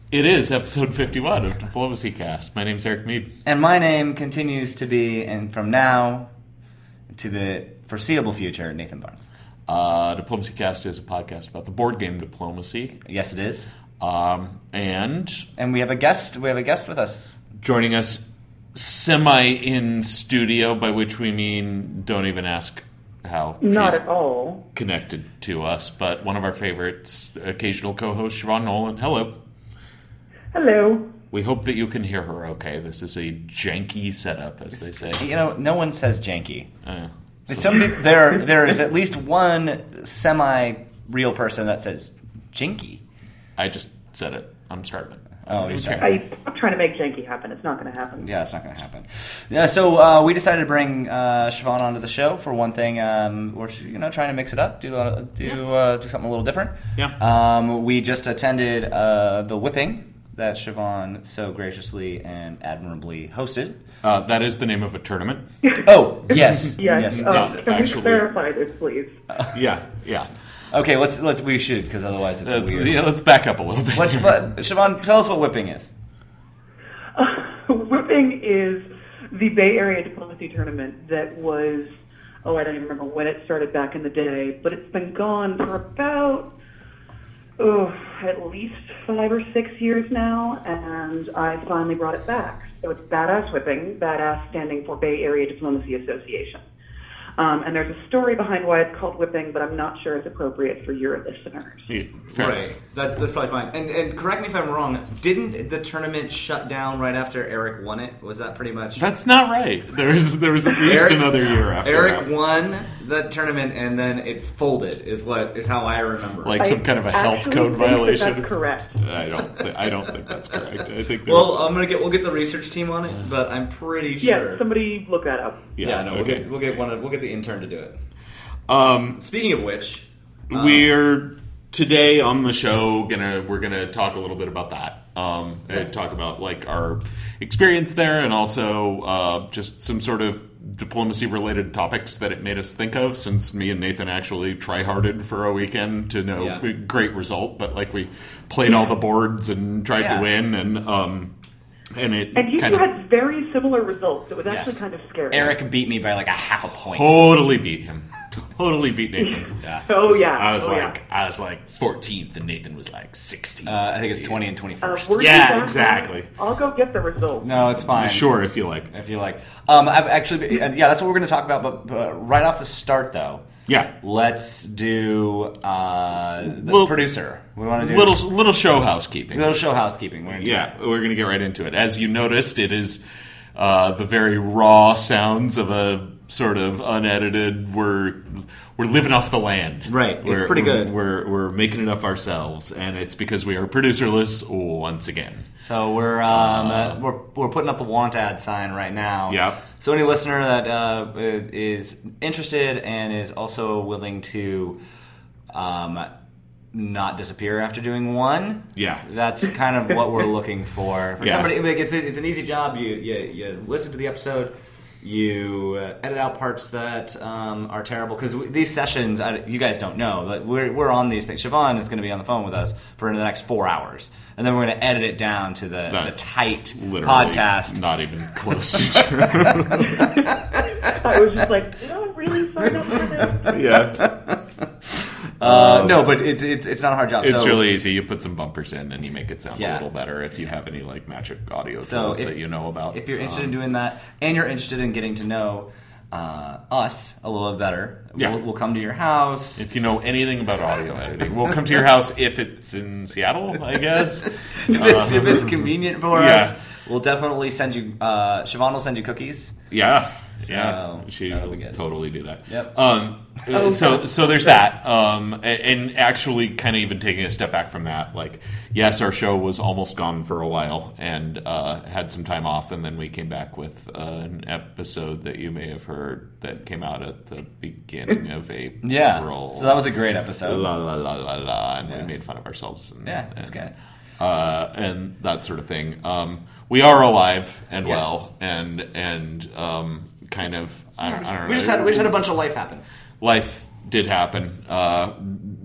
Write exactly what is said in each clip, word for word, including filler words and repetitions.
It is episode fifty-one of Diplomacy Cast. My name's Eric Mead. And my name continues to be, and from now to the foreseeable future, Nathan Barnes. Uh, Diplomacy Cast is a podcast about the board game diplomacy. Yes, it is. Um, and and we have a guest. We have a guest with us. Joining us semi in studio, by which we mean don't even ask how Not she's at all. connected to us, but one of our favorites, occasional co-host Siobhan Nolan. Hello. Hello. We hope that you can hear her okay. This is a janky setup, as they say. You know, no one says janky. Uh, Some people, there, there is at least one semi-real person that says jinky. I just said it. I'm starting it. Oh, you're Okay. sorry. I, I'm trying to make janky happen. It's not going to happen. Yeah, it's not going to happen. Yeah, so uh, we decided to bring uh, Siobhan onto the show for one thing. Um, we're you know trying to mix it up, do uh, do uh, do something a little different. Yeah. Um, we just attended uh, the whipping that Siobhan so graciously and admirably hosted. Uh, that is the name of a tournament. Oh, yes, Yes. yes. Uh, it's- can we actually- clarify this, please? Yeah, yeah. okay, let's let's we should because otherwise it's Let's, weird. yeah. Let's back up a little bit. What, what, Siobhan, tell us what whipping is. Uh, Whipping is the Bay Area Diplomacy Tournament that was, oh, I don't even remember when it started back in the day, but it's been gone for about, oh, at least five or six years now, and I finally brought it back. So it's Badass Whipping, Badass standing for Bay Area Diplomacy Association. Um, and there's a story behind why it's called whipping, but I'm not sure it's appropriate for your listeners. Yeah, fair Right. enough. That's that's probably fine. And and correct me if I'm wrong. Didn't the tournament shut down right after Eric won it? Was that pretty much? That's not right. There was there was at least Eric- another year after Eric that. won the tournament and then it folded. Is what is how I remember. Like some kind of a health actually code think that violation. That's correct. I don't. Th- I don't think that's correct. I think. There well, was, I'm gonna get we'll get the research team on it, but I'm pretty Yeah, sure. somebody look that up. yeah. yeah, no, we'll okay. get we'll get one. Of, we'll get the intern to do it. Um, Speaking of which, um, we're today on the show gonna we're gonna talk a little bit about that. Um, and talk about like our experience there, and also uh, just some sort of diplomacy related topics that it made us think of. Since me and Nathan actually try-harded for a weekend to no Yeah. great result, but like we played all the boards and tried Yeah. to win, and um, and it And you kind two of had very similar results. It was actually Yes. kind of scary. Eric beat me by like a half a point. totally beat him. Totally beat Nathan. Yeah. Oh, yeah. I was oh, like, yeah. I was like fourteenth, and Nathan was like sixteenth. Uh, I think it's twenty and Uh, twenty-first. were you Yeah, back exactly. then? I'll go get the results. No, it's fine. Sure, if you like. If you like. Um, I've actually, uh, yeah, that's what we're going to talk about. But, but right off the start, though, Yeah, let's do uh, the Little- producer. We want to do little little show housekeeping. little show housekeeping. We're gonna do Yeah, we're gonna get right into it. As you noticed, it is uh, the very raw sounds of a sort of unedited. We're we're living off the land, Right, it's We're- pretty good. We're we're making it up ourselves, and it's because we are producerless once again. So we're um, uh, we're we're putting up a want ad sign right now. Yep. So any listener that uh, is interested and is also willing to um, not disappear after doing one, Yeah. that's kind of what we're looking for. For Yeah. somebody, like, it's a, it's an easy job. You you you listen to the episode. You uh, edit out parts that um, are terrible because these sessions, I, you guys don't know, but we're we're on these things. Siobhan is going to be on the phone with us for the next four hours, and then we're going to edit it down to the, the That's tight Literally podcast. not even close to true. I was just like, did I really sign up for this? Yeah. Uh, no, but it's it's it's not a hard job. It's so, really easy. You put some bumpers in, and you make it sound a Yeah. little better. If you have any like magic audio So tools if- that you know about, If you're interested Um, in doing that, and you're interested in getting to know uh, us a little bit better, Yeah. we'll, we'll come to your house. if you know anything about audio editing, we'll come to your house if it's in Seattle, I guess. if, it's, if it's convenient for Yeah. us, we'll definitely send you. Uh, Siobhan will send you cookies. Yeah, So, yeah, she that'll will be good. totally do that. Yep. Um, Oh, so, okay. so there's that, um, and, and actually, kind of even taking a step back from that, like, yes, our show was almost gone for a while and uh, had some time off, and then we came back with uh, an episode that you may have heard that came out at the beginning of April. Yeah. So that was a great episode. La la la la la, and Yes. we made fun of ourselves. And, Yeah, that's and, good. Uh, and that sort of thing. Um, we are alive and Yeah. well, and and um, kind of. I don't, I don't know. We just had we just had a bunch of life happen. Life did happen. Uh,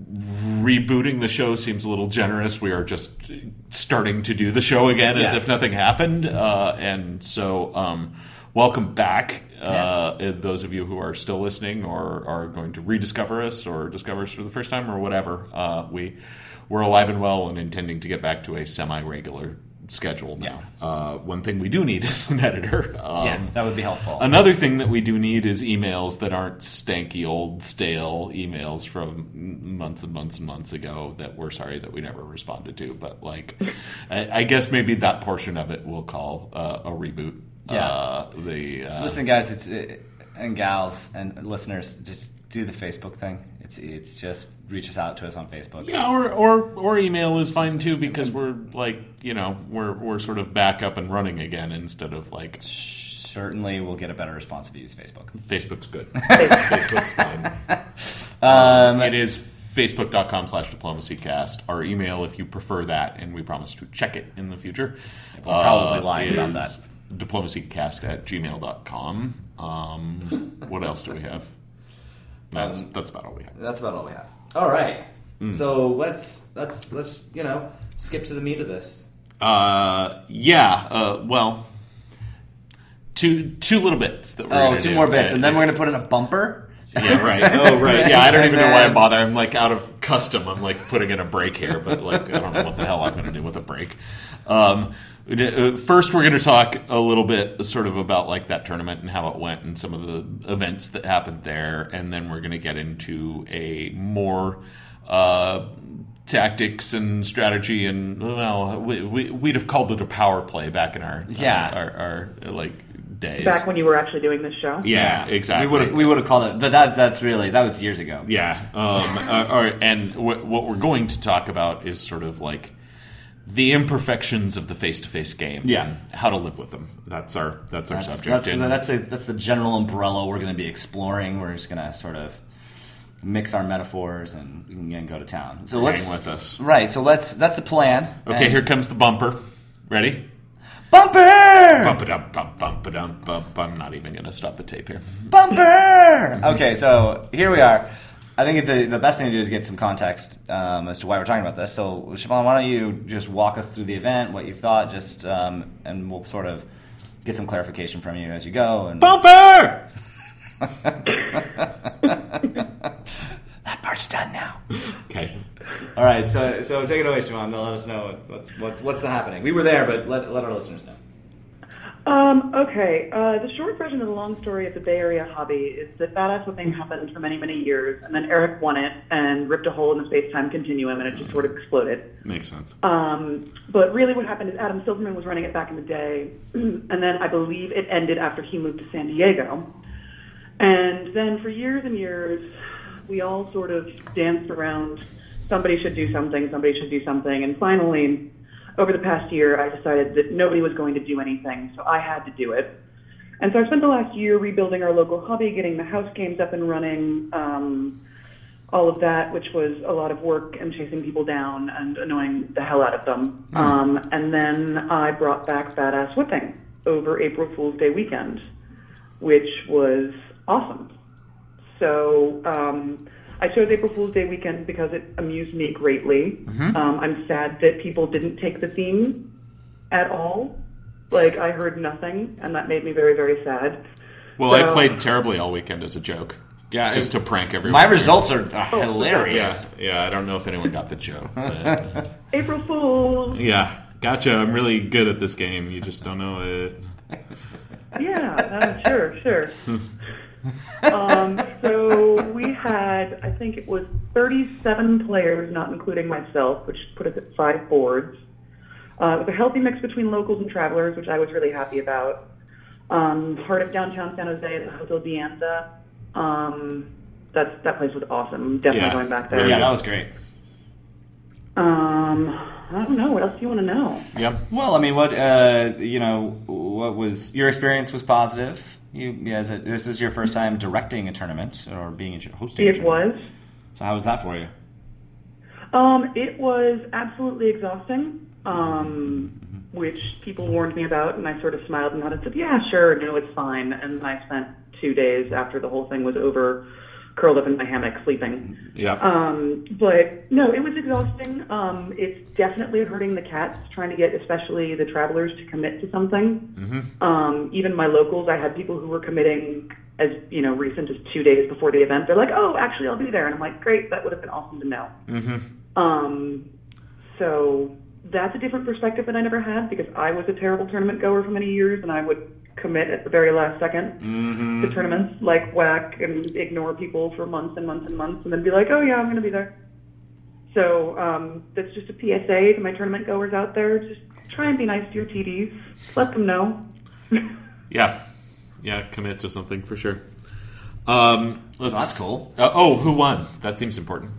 rebooting the show seems a little generous. We are just starting to do the show again as Yeah. if nothing happened. Uh, and so, um, welcome back. Uh, Yeah. Those of you who are still listening or are going to rediscover us or discover us for the first time or whatever, uh, we, we're alive and well and intending to get back to a semi-regular schedule now. Yeah. Uh, one thing we do need is an editor. Um, yeah, that would be helpful. Another thing that we do need is emails that aren't stanky, old, stale emails from months and months and months ago that we're sorry that we never responded to. But, like, I, I guess maybe that portion of it we'll call uh, a reboot. Yeah. Uh, the uh, Listen, guys, it's it, and gals and listeners, just do the Facebook thing. It's it's just reach us out to us on Facebook. Yeah, or, or or email is fine too because we're like you know we're we're sort of back up and running again instead of like Certainly, we'll get a better response if you use Facebook. Facebook's good. Facebook's fine. Um, It is facebook.com slash diplomacycast. Our email, if you prefer that, and we promise to check it in the future. We're probably uh, lying about that. is diplomacycast at gmail dot com. Um, what else do we have? That's Um, that's about all we have. That's about all we have. All right. So let's let's let's you know skip to the meat of this. Uh, yeah. Uh, well, two two little bits that we're Oh, gonna two do. more bits, Uh, and then we're gonna put in a bumper. Yeah, right. Oh, right. Yeah, I don't And even know why I then- bother. I'm like out of custom. I'm like putting in a break here, but like I don't know what the hell I'm going to do with a break. Um, uh, first, we're going to talk a little bit sort of about like that tournament and how it went and some of the events that happened there, and then we're going to get into a more uh, tactics and strategy and well, we, we, we'd have called it a power play back in our Yeah. uh, our, our like days. Back when you were actually doing this show. yeah, exactly. We would have we would have called it, but that that's really that was years ago. Yeah, um, uh, or, and w- what we're going to talk about is sort of like the imperfections of the face-to-face game. Yeah. and how to live with them. That's our that's our That's subject. that's, and the, that's, the, that's the general umbrella we're going to be exploring. We're just going to sort of mix our metaphors and, and go to town. So hang let's with us. right. So let's that's the plan. Okay, And- here comes the bumper. Ready? bumper. Bump it up, bump, bump it up, bump. I'm not even going to stop the tape here. Bumper! Okay, so here we are. I think the, the best thing to do is get some context um, as to why we're talking about this. So, Siobhan, why don't you just walk us through the event, what you thought, just um, and we'll sort of get some clarification from you as you go. And Bumper! that part's done now. Okay. All right, so so take it away, Siobhan. Let us know what's what's what's happening. We were there, but let let our listeners know. Um, okay, uh, the short version of the long story of the Bay Area hobby is that Badass Whipping happened for many, many years, and then Eric won it and ripped a hole in the space-time continuum, and it just sort of exploded. Makes sense. Um, but really what happened is Adam Silverman was running it back in the day, and then I believe it ended after he moved to San Diego. And then for years and years, we all sort of danced around, somebody should do something, somebody should do something, and finally, over the past year, I decided that nobody was going to do anything, so I had to do it. And so I spent the last year rebuilding our local hobby, getting the house games up and running, um, all of that, which was a lot of work and chasing people down and annoying the hell out of them. Mm. Um, and then I brought back Badass Whipping over April Fool's Day weekend, which was awesome. So um, I chose April Fool's Day weekend because it amused me greatly. Mm-hmm. Um, I'm sad that people didn't take the theme at all. Like, I heard nothing, and that made me very, very sad. Well, so, I played terribly all weekend as a joke. Yeah, just to prank everyone. My results are uh, Oh, hilarious. Yeah, yeah. I don't know if anyone got the joke. But, April Fool! yeah, gotcha. I'm really good at this game. You just don't know it. Yeah, uh, sure, sure. um, so we had, I think it was thirty-seven players, not including myself, which put us at five boards. Uh, it was a healthy mix between locals and travelers, which I was really happy about. Um, heart of downtown San Jose at the Hotel Dianza. Um, that's, that place was awesome. Definitely Yeah, going back there. really Yeah, that was great. Um, I don't know. What else do you want to know? Yep. Well, I mean, what uh, you know, what was your experience was positive. You, yeah, is it, this is your first time directing a tournament or being a, hosting. a It tournament. was. So how was that for you? Um, it was absolutely exhausting, um, which people warned me about, and I sort of smiled and nodded and said, yeah, sure, no, it's fine. And I spent two days after the whole thing was over curled up in my hammock sleeping. Yeah. Um, but no, it was exhausting. Um, it's definitely hurting the cats, trying to get especially the travelers to commit to something. Mm-hmm. Um, even my locals, I had people who were committing as, you know, recent as two days before the event. They're like, oh, actually, I'll be there. And I'm like, great, that would have been awesome to know. Mm-hmm. Um, so that's a different perspective that I never had because I was a terrible tournament goer for many years and I would commit at the very last second Mm-hmm. to tournaments, like whack and ignore people for months and months and months and then be like, oh yeah, I'm going to be there. So um, that's just a P S A to my tournament goers out there. Just try and be nice to your T Ds. Let them know. Yeah. Yeah, commit to something for sure. Um, let's, That's cool. Uh, oh, who won? That seems important.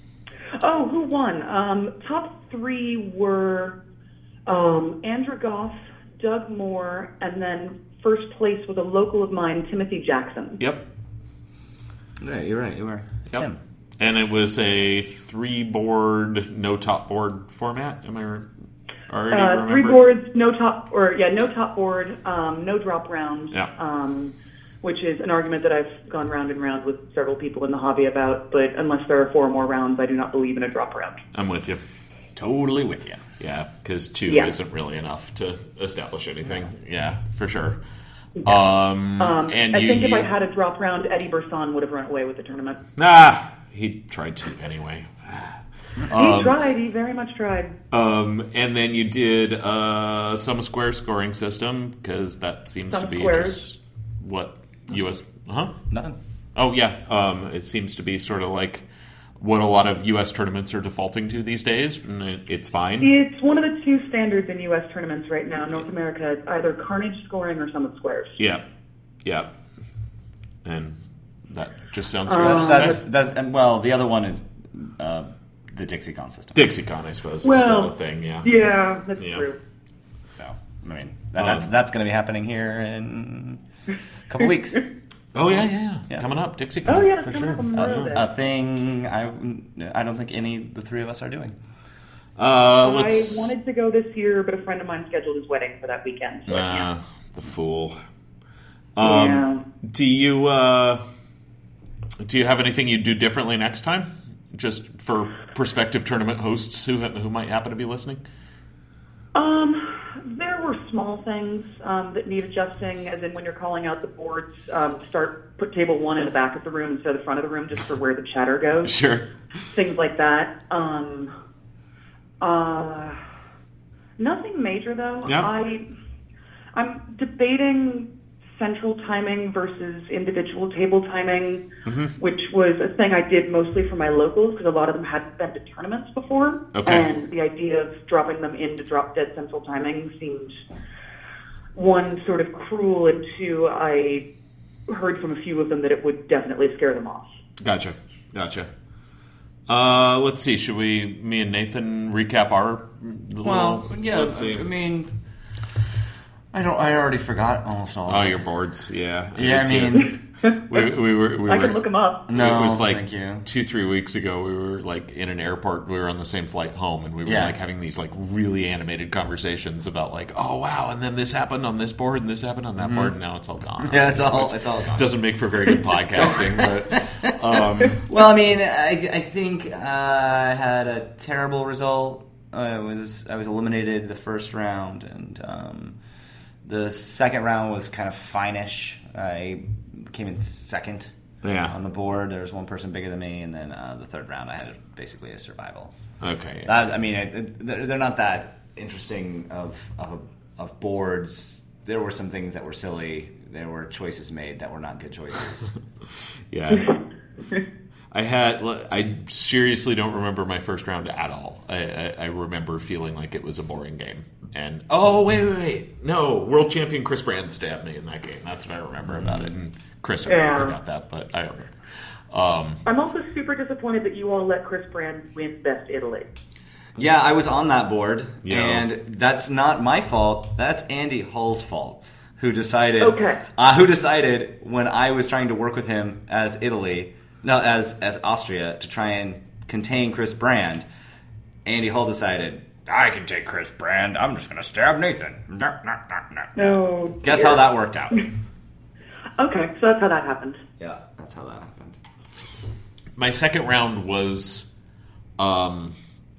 Oh, who won? Um, top three were um, Andrew Goff, Doug Moore, and then first place was a local of mine, Timothy Jackson. Yep. Right, you're right. You were Yep. Tim. And it was a three-board, no top board format. Am I re- already Uh, remember? three boards, no top, or yeah, no top board, um, no drop round. Yeah. Um, which is an argument that I've gone round and round with several people in the hobby about. But unless there are four more rounds, I do not believe in a drop round. I'm with you. Totally with you. Yeah, because two Yeah. isn't really enough to establish anything. Yeah, for sure. Um, Um, and I you, think if you- I had a drop round, Eddie Burson would have run away with the tournament. ah, he tried to anyway. he Um, tried. He very much tried. Um, and then you did uh, some square scoring system because that seems Some to be squares. just what U S. Huh? Nothing. Oh yeah. Um, it seems to be sort of like what a lot of U S tournaments are defaulting to these days, and it, it's fine. It's one of the two standards in U S tournaments right now. North America, it's either Carnage scoring or Summit Squares. Yeah, yeah. And that just sounds. Um, very That's, sad. that's, that's, and, well, the other one is uh, the DixieCon system. DixieCon, I suppose, is Well, still a thing. Yeah. Yeah, that's Yeah. true. So, I mean, that, that's that's going to be happening here in a couple weeks. Oh yeah, yeah, yeah. Yeah. Coming up, DixieCon. Oh yeah, for it's sure. coming up on Memorial Day. A thing I, I don't think any of the three of us are doing. Uh, I let's. wanted to go this year, but a friend of mine scheduled his wedding for that weekend. So I can't. Ah, the fool. Um, Yeah. Do you uh, do you have anything you'd do differently next time? Just for prospective tournament hosts who who might happen to be listening. Um, there were small things um, that need adjusting, as in when you're calling out the boards, um, start put table one in the back of the room instead of the front of the room, just for where the chatter goes. Sure. Things like that. Um, uh, nothing major though. Yeah. I I'm debating central timing versus individual table timing, Mm-hmm. which was a thing I did mostly for my locals because a lot of them hadn't been to tournaments before. Okay. And the idea of dropping them into drop dead central timing seemed, one, sort of cruel, and two, I heard from a few of them that it would definitely scare them off. Gotcha. Gotcha. Uh, let's see. Should we, me and Nathan, recap our? Little, Well, yeah, Let's see. I mean, I don't. I already forgot almost all. Oh, of it. your boards. Yeah. Yeah, I did mean, too. we, we were. We I were, can look them up. no, it was like thank you. two, three weeks ago. We were like in an airport. We were on the same flight home, and we were Yeah. like having these like really animated conversations about like, oh wow, and then this happened on this board, and this happened on that board, and now it's all gone. Yeah, it's all. It's all gone. Doesn't make for very good podcasting, but um, Well, I mean, I, I think uh, I had a terrible result. I was I was eliminated the first round, and um, the second round was kind of fine-ish. I came in second Yeah. on the board. There was one person bigger than me, and then uh, the third round I had basically a survival. okay. That, I mean, it, it, they're they're not that interesting of of, of boards. There were some things that were silly. There were choices made that were not good choices. Yeah. I had. I seriously don't remember my first round at all. I, I, I remember feeling like it was a boring game. And oh wait, wait, wait! No, world champion Chris Brand stabbed me in that game. That's what I remember about it. And Chris already Yeah. forgot that, but I remember. Um, I'm also super disappointed that you all let Chris Brand win Best Italy. Yeah, I was on that board, Yeah. and that's not my fault. That's Andy Hull's fault, who decided. Okay. Uh, who decided when I was trying to work with him as Italy, no, as as Austria, to try and contain Chris Brand. Andy Hull decided, I can take Chris Brand. I'm just going to stab Nathan. No, no, no, no. No. Guess dear. how that worked out? Okay, so that's how that happened. Yeah, that's how that happened. my second round was um,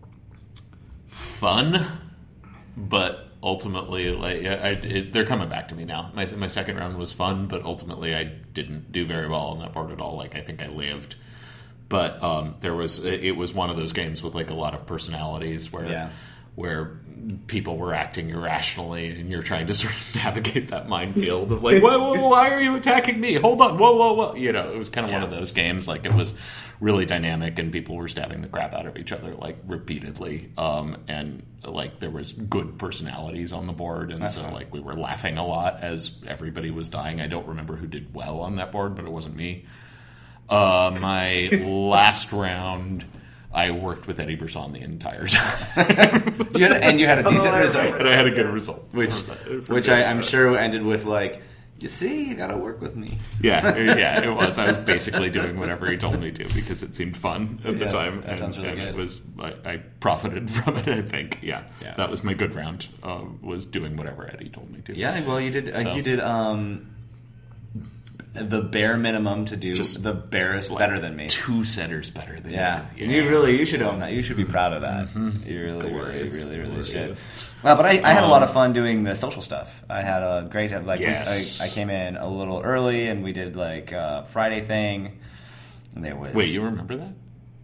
fun, but ultimately, like I, it, they're coming back to me now. My my second round was fun, but ultimately I didn't do very well on that board at all. Like I think I lived, but um, there was it was one of those games with like a lot of personalities where Yeah. where people were acting irrationally, and you're trying to sort of navigate that minefield of like, whoa, whoa, why are you attacking me? Hold on, whoa, whoa, whoa. You know, it was kind of Yeah. one of those games. Like it was really dynamic, and people were stabbing the crap out of each other like repeatedly. Um, and like there was good personalities on the board, and That's so fun. like we were laughing a lot as everybody was dying. I don't remember who did well on that board, but it wasn't me. Uh, my last round, I worked with Eddie Brisson the entire time. You had, and you had a decent Oh, I result, remember. And I had a good result. which For which that. I, I'm sure ended with like, you see, you got to work with me. Yeah, yeah, it was. I was basically doing whatever he told me to because it seemed fun at the Yeah, time. that and, sounds really and good. It was. I, I profited from it. I think. Yeah, Yeah. that was my good round. Uh, was doing whatever Eddie told me to. Yeah, well, you did. So. Uh, you did um, the bare minimum to do Just the barest better than me. Two centers better than Yeah. you. you really you should own that. You should be proud of that. You really, Glorious. really, really, really Glorious. should. Well, but I, I had a lot of Um, fun doing the social stuff. I had a great like we- Yes. I, I came in a little early and we did like a Friday thing. And there was Wait, you remember that?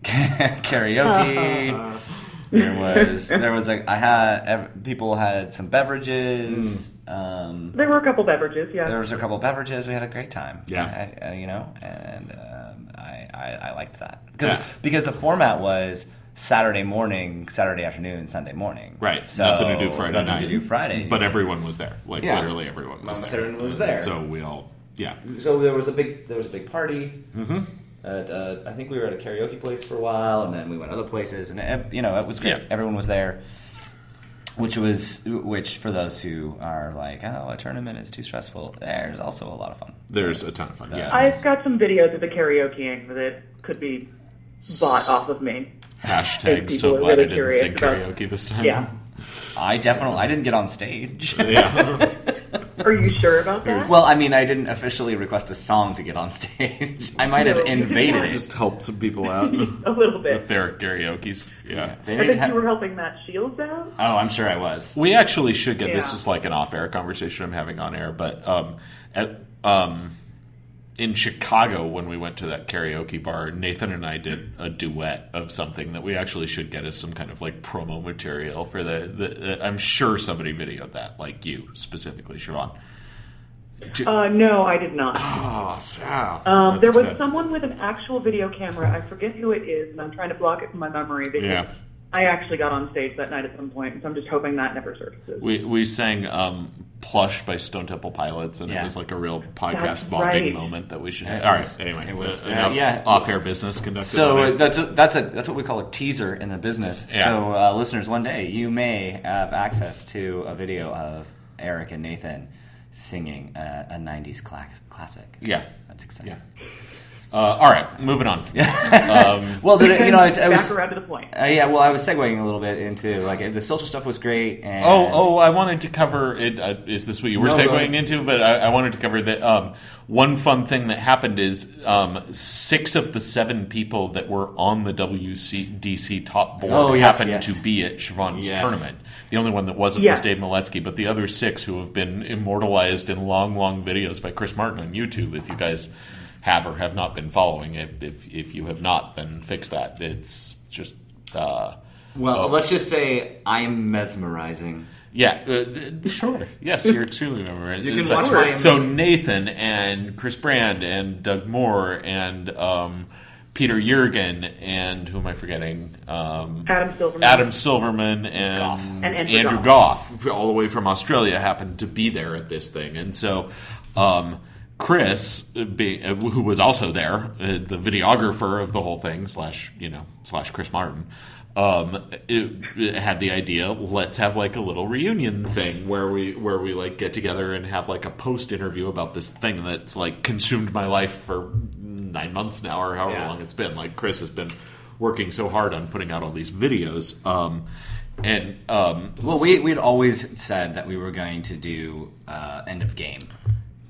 karaoke. There was there was like I had ev- people had some beverages. Um, There were a couple beverages, yeah. there was a couple of beverages. We had a great time. Yeah. I, I, you know, and um, I, I I liked that because Yeah. because the format was Saturday morning, Saturday afternoon, Sunday morning. Right. So, nothing to do Friday nothing night. to do Friday. But everyone was there. Like Yeah. literally everyone was Almost there. everyone was there. So we all. Yeah. So there was a big there was a big party. Mm-hmm. At, uh, I think we were at a karaoke place for a while, and then we went other places, and it, you know it was great. Yeah. Everyone was there, which was which for those who are like, oh, a tournament is too stressful. There's also a lot of fun. There's a ton of fun. Yeah. I've got some videos of the karaokeing that could be bought off of me. Hashtag People so are glad I really didn't curious sing about- karaoke this time. Yeah. I definitely I didn't get on stage. Yeah. Are you sure about that? Well, I mean, I didn't officially request a song to get on stage. I might have No. invaded it. Just helped some people out a little bit. with their karaoke's. Yeah. They I didn't think have- you were helping Matt Shields out. Oh, I'm sure I was. We actually should get this Yeah. is like an off-air conversation I'm having on air, but um, at, um, in Chicago when we went to that karaoke bar, Nathan and I did a duet of something that we actually should get as some kind of like promo material for the. the I'm sure somebody videoed that, like you specifically, Siobhan. Uh, no, I did not. Oh, Sal. Um, That's there was good. someone with an actual video camera. I forget who it is, and I'm trying to block it from my memory because Yeah. I actually got on stage that night at some point, so I'm just hoping that never surfaces. We we sang um, "Plush" by Stone Temple Pilots, and Yeah. it was like a real podcast That's bonding right. moment that we should It have. All was- right, anyway, it was- uh, uh, enough yeah. off-air business conducted. So on uh, air. that's a, that's a that's what we call a teaser in the business. Yeah. So uh, listeners, one day you may have access to a video of Eric and Nathan singing a, a nineties cla- classic. So Yeah. that's exciting. Yeah. Uh, all right, moving on. um, Well, there, you know, I was, I back was around to the point. uh, yeah. Well, I was segueing a little bit into like the social stuff was great. And oh, oh, I wanted to cover it. Uh, is this what you were No, go segueing ahead. into? But I, I wanted to cover that. Um, one fun thing that happened is um, six of the seven people that were on the W C D C top board Oh, yes, happened yes. to be at Siobhan's Yes. tournament. The only one that wasn't Yeah. was Dave Miletsky, but the other six who have been immortalized in long, long videos by Chris Martin on YouTube. If you guys have or have not been following it, if if you have not, then fix that. It's just uh, well, uh, let's just say I'm mesmerizing. yeah, uh, sure. Yes, you're extremely memorable. You can But- watch my- So Nathan and Chris Brand and Doug Moore and um, Peter Jurgen and who am I forgetting? Um, Adam Silverman. Adam Silverman and, Goff. And Andrew Andrew Goff, all the way from Australia, happened to be there at this thing, and so. Um, Chris, uh, be, uh, who was also there, uh, the videographer of the whole thing, slash you know, slash Chris Martin, um, it, it had the idea. Let's have like a little reunion thing where we where we like get together and have like a post interview about this thing that's like consumed my life for nine months now, or however Yeah. long it's been. Like Chris has been working so hard on putting out all these videos, um, and um, Well, we we'd always said that we were going to do uh, end of game.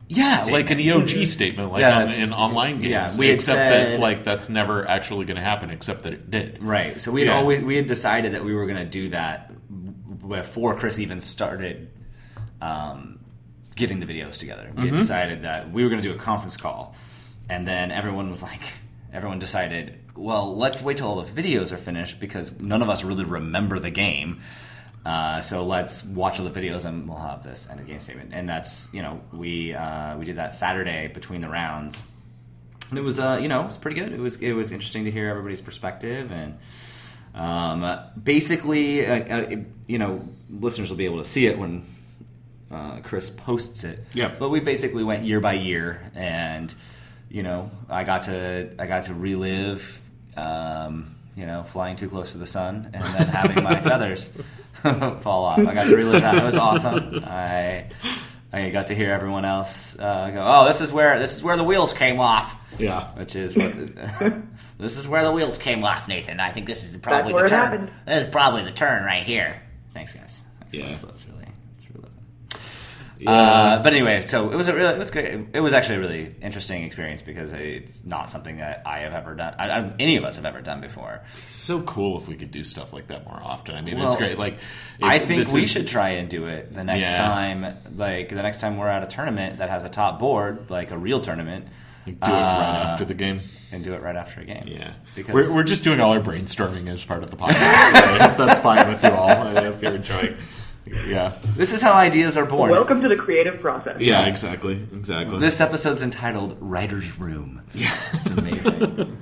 Yeah, statement. like an E O G statement, like Yeah, on, it's- in online games. yeah, we had except said- that like that's never actually going to happen, except that it did. Right. So we had Yeah. always we had decided that we were going to do that before Chris even started um, getting the videos together. We Mm-hmm. had decided that we were going to do a conference call, and then everyone was like, everyone decided, well, let's wait till all the videos are finished because none of us really remember the game. Uh, so let's watch all the videos and we'll have this end of game statement. And that's, you know, we uh, we did that Saturday between the rounds. And it was, uh, you know, it was pretty good. It was it was interesting to hear everybody's perspective. And um, basically, uh, uh, you know, listeners will be able to see it when uh, Chris posts it. Yeah. But we basically went year by year. And, you know, I got to I got to relive, um, you know, flying too close to the sun and then having my feathers fall off. I got to relive that. It was awesome. I I got to hear everyone else uh, go, "Oh, this is where this is where the wheels came off." Yeah. Which is what the, this is where the wheels came off, Nathan. I think this is probably That's where the it turn. happened. This is probably the turn right here. Thanks, guys. Thanks. Yeah. Let's, let's really, let's relive it. Yeah. Uh, but anyway, so it was a really, it was good. It was actually a really interesting experience because it's not something that I have ever done. I, I, any of us have ever done before. So cool if we could do stuff like that more often. I mean, Well, it's great. Like, I if think this we is- should try and do it the next Yeah. time. Like the next time we're at a tournament that has a top board, like a real tournament, do it right uh, after the game. and do it right after a game. Yeah, because we're we're just doing all our brainstorming as part of the podcast. I hope that's fine with you all. I hope you're enjoying. Yeah, this is how ideas are born. Welcome to the creative process. yeah, exactly, exactly. This episode's entitled "Writer's Room." Yeah, it's amazing.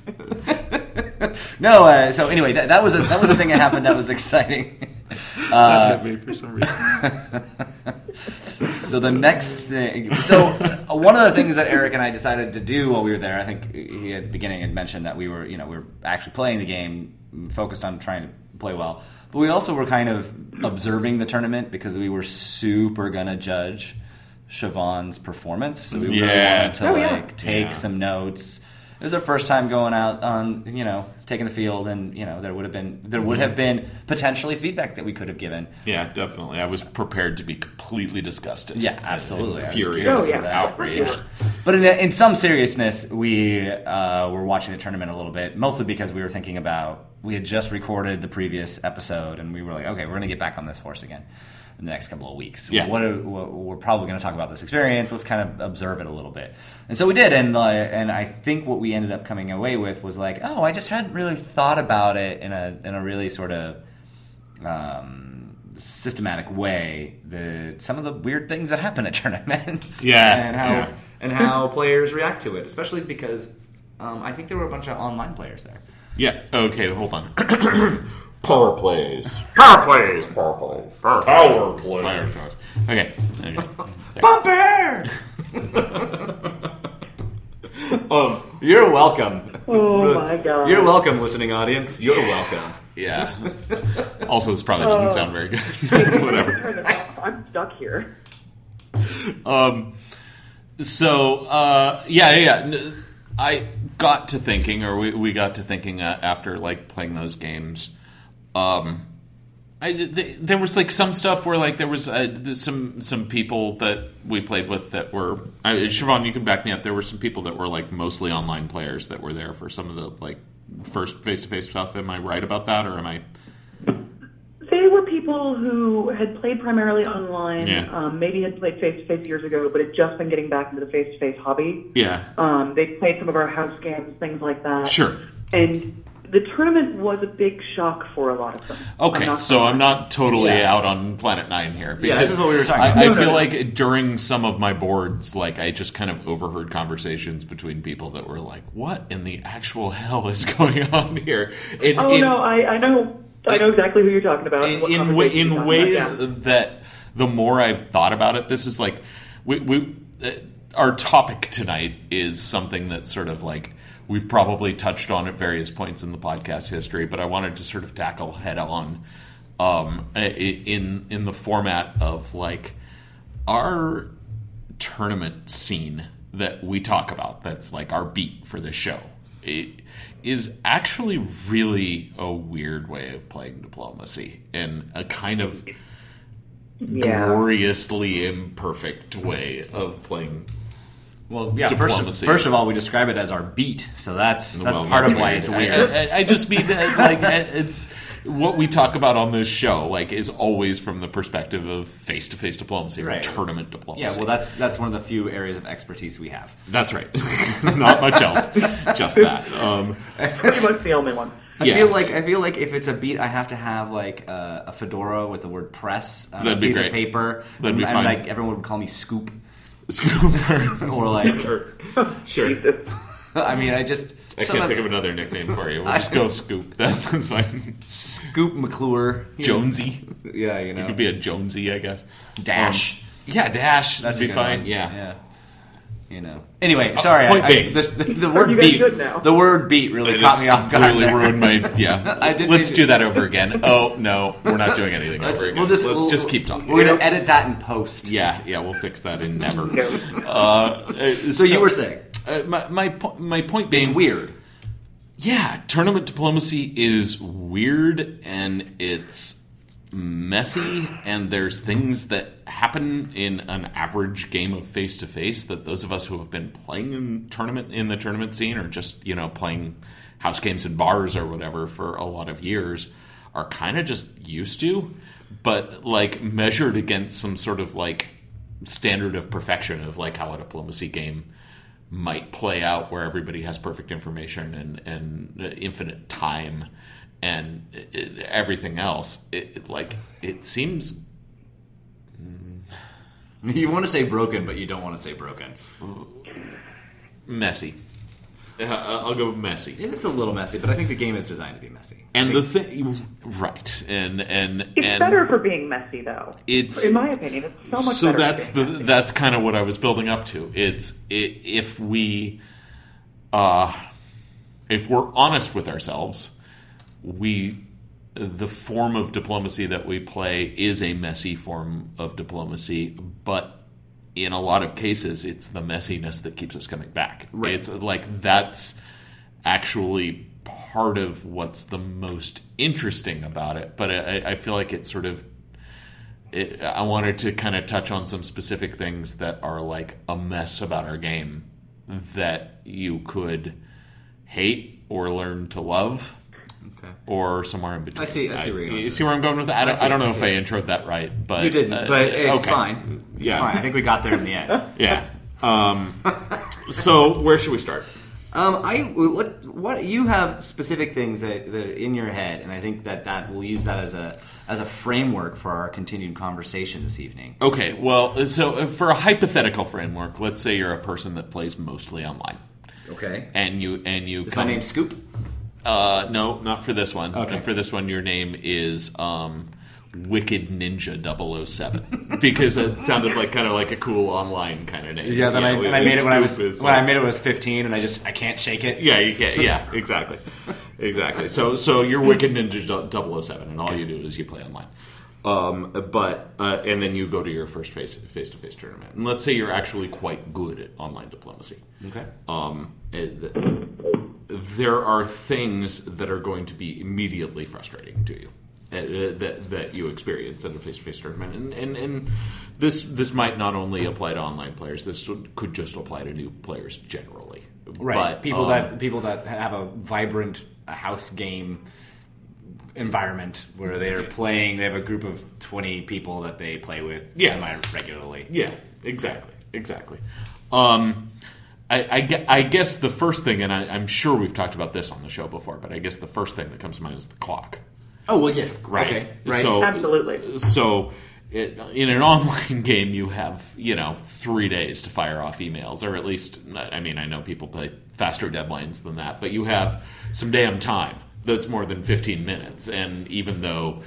no, uh, so anyway, that, that was a, that was a thing that happened that was exciting. Uh, hit me for some reason. so the next thing, so uh, one of the things that Eric and I decided to do while we were there, I think he at the beginning had mentioned that we were, you know, we were actually playing the game, focused on trying to play well, but we also were kind of observing the tournament because we were super gonna judge Siobhan's performance. So we really Yeah. wanted to Oh, yeah. like take Yeah. some notes. It was our first time going out on, you know, taking the field, and you know, there would have been there would have been potentially feedback that we could have given. Yeah, definitely. I was prepared to be completely disgusted. Yeah, absolutely. I was Furious, curious Oh, yeah. for that. outraged. But in, in some seriousness, we uh, were watching the tournament a little bit, mostly because we were thinking about, we had just recorded the previous episode, and we were like, okay, we're going to get back on this horse again in the next couple of weeks. Yeah. What are, what, we're probably going to talk about this experience. Let's kind of observe it a little bit. And so we did, and uh, and I think what we ended up coming away with was like, oh, I just hadn't really thought about it in a in a really sort of um, systematic way. The some of the weird things that happen at tournaments, Yeah, and how yeah. and how players react to it, especially because um, I think there were a bunch of online players there. Yeah. Okay. Hold on. Power plays. Power plays. Power plays. Power plays. Fire plays. Okay. Okay. Bumper! Um. You're welcome. Oh my god. You're welcome, listening audience. You're welcome. Yeah. Also, this probably doesn't Oh. sound very good. Whatever. Turn this off. I'm stuck here. Um. So, uh, yeah, yeah. yeah. I got to thinking, or we, we got to thinking uh, after like playing those games. Um, I th- there was like some stuff where like there was uh, th- some some people that we played with that were uh, Siobhan, you can back me up. There were some people that were like mostly online players that were there for some of the like first face to face stuff. Am I right about that, or am I? They were people who had played primarily online, Yeah. um, maybe had played face-to-face years ago, but had just been getting back into the face-to-face hobby. Yeah. Um, they played some of our house games, things like that. Sure. And the tournament was a big shock for a lot of them. Okay, I'm not so gonna- I'm not totally Yeah. out on Planet Nine here. Yeah, this is what we were talking I, about. I No, no, feel no. like during some of my boards, like I just kind of overheard conversations between people that were like, "What in the actual hell is going on here?" In, Oh in, no, I, I know, I know exactly who you're talking about. in, what in, wa- conversations in you're talking ways about, yeah. that the more I've thought about it, this is like we, we uh, our topic tonight is something that sort of like we've probably touched on at various points in the podcast history, but I wanted to sort of tackle head on um, i- in in the format of like our tournament scene that we talk about. That's like our beat for this show. It is actually really a weird way of playing diplomacy, and a kind of Yeah. gloriously imperfect way of playing. Well, yeah. First, Diplomacy. first of all, we describe it as our beat, so that's that's Well, part that's of why weird. it's I- weird. I, I just mean that, like uh, uh, what we talk about on this show, like, is always from the perspective of face-to-face diplomacy or Right. tournament diplomacy. Yeah, well, that's that's one of the few areas of expertise we have. that's right. Not much else, just that. Um, Pretty much the only one. I Yeah. feel like I feel like if it's a beat, I have to have like uh, a fedora with the word press on That'd a be piece great. of paper. That'd be and, fine. like everyone would call me Scoop Scooper. or like. Sure. Jesus. I mean, I just I some can't of- think of another nickname for you. We'll just go Scoop. That's fine. Scoop McClure, you know. Jonesy. Yeah, you know. You could be a Jonesy, I guess. Dash. Um, yeah, Dash. That's That'd be a good fine. one. Yeah. yeah. You know. Anyway, sorry. point I, being. I, this, the, the word you guys beat. good now? The word beat really It caught just me off guard. really there. ruined my. Yeah. I didn't Let's mean do to- that over again. Oh no, we're not doing anything Let's, over again. we'll just Let's we'll, just keep talking. We're gonna edit that in post. Yeah, yeah, we'll fix that in never. No. Uh, uh, So, you were saying uh, my my po- my point being it's weird. Yeah, tournament diplomacy is weird and it's messy, and there's things that happen in an average game of face to face that those of us who have been playing in tournament in the tournament scene or just, you know, playing house games in bars or whatever for a lot of years are kind of just used to, but like measured against some sort of like standard of perfection of like how a diplomacy game might play out, where everybody has perfect information and, and infinite time and it, everything else. It, it like it seems You want to say broken, but you don't want to say broken. messy. Uh, I'll go messy. It is a little messy, but I think the game is designed to be messy. And I the think- thing, right? And and It's and better for being messy, though. It's in my opinion, it's so much so better. for that's being the messy. that's kind of what I was building up to. It's I if we, uh, if we're honest with ourselves, we the form of diplomacy that we play is a messy form of diplomacy, but in a lot of cases, it's the messiness that keeps us coming back. Right. It's like that's actually part of what's the most interesting about it. But I, I feel like it sort of. It, I wanted to kind of touch on some specific things that are like a mess about our game that you could hate or learn to love. Okay. Or somewhere in between. I see- I see where you're going you with see where I'm going with that? I don't, see- I don't know I if see. I introed that right, but You didn't, uh, but it's okay. fine. It's Yeah. fine. I think we got there in the end. Yeah. Um, so where should we start? Um, I what, what you have specific things that, that are in your head, and I think that, that we'll use that as a as a framework for our continued conversation this evening. Okay. Well, so for a hypothetical framework, let's say you're a person that plays mostly online, Okay. and you and you Is come. my name Scoop? Uh, no, not for this one. Okay. For this one, your name is um, Wicked Ninja double oh seven because it sounded like kind of like a cool online kind of name. Yeah. Then You I, know, and I made it when I was Scoop is when I like- made it when I was fifteen, and I just I can't shake it. Yeah, you can't. Yeah, exactly, exactly. So, so you're Wicked Ninja double oh seven, and all you do is you play online. Um, but uh, and then you go to your first face face to face tournament, and let's say you're actually quite good at online diplomacy. Okay. Um, it- there are things that are going to be immediately frustrating to you uh, that that you experience at a face to face tournament, and, and and this this might not only apply to online players. This could just apply to new players generally. Right. But, people um, that people that have a vibrant house game environment where they're playing. They have a group of twenty people that they play with Yeah. semi regularly. Yeah, exactly, exactly. Um, I, I, gue- I guess the first thing, and I, I'm sure we've talked about this on the show before, but I guess the first thing that comes to mind is the clock. Oh well, yes. Right. Okay. Right. So, Absolutely. So, it, in an online game, you have you know three days to fire off emails, or at least, I mean, I know people play faster deadlines than that, but you have some damn time that's more than fifteen minutes, and even though.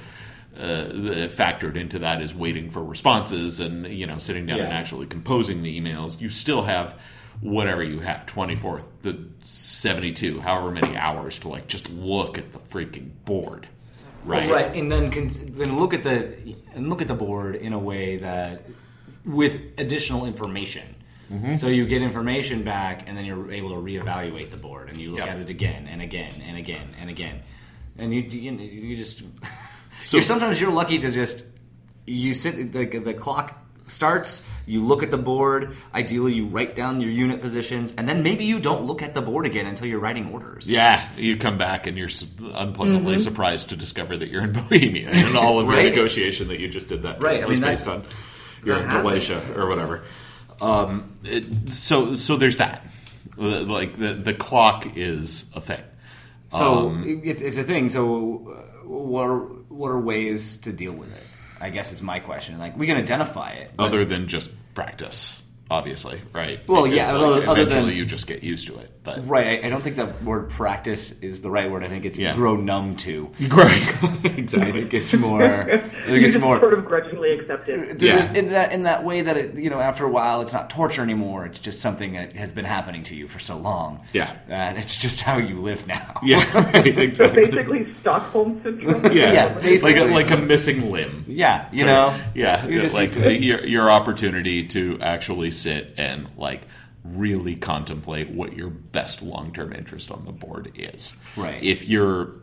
Uh, factored into that is waiting for responses and you know sitting down Yeah. and actually composing the emails. You still have whatever you have, twenty-four to seventy-two, however many hours to like just look at the freaking board, right? Right, and then cons- then look at the and look at the board in a way that with additional information. Mm-hmm. So you get information back, and then you're able to reevaluate the board, and you look Yep. at it again and again and again and again, and you you, you just So- you're, sometimes you're lucky to just you sit the, the clock starts, you look at the board, ideally you write down your unit positions, and then maybe you don't look at the board again until you're writing orders. Yeah, you come back and you're unpleasantly mm-hmm. surprised to discover that you're in Bohemia and all of right? your negotiation that you just did that right. was I mean, based on you're in Galatia or whatever. Um, it, so so there's that. Like the the clock is a thing. So um, it's, it's a thing. So uh, what are, what are ways to deal with it? I guess is my question. Like, we can identify it. But... Other than just practice, obviously, right? Well, because, yeah, like, other, eventually other than, you just get used to it. But right, I don't think the word practice is the right word. I think it's yeah. grow numb to. Right, exactly. I think it's more. I think you it's just more sort of grudgingly accept it. Yeah. In that in that way that it, you know, after a while, it's not torture anymore. It's just something that has been happening to you for so long. Yeah, and it's just how you live now. Yeah, right, exactly. So basically, Stockholm syndrome. Yeah, yeah basically. like a, like a missing limb. Yeah, you so, know. Yeah, you're just like your your opportunity to actually sit and like really contemplate what your best long-term interest on the board is. Right. If you're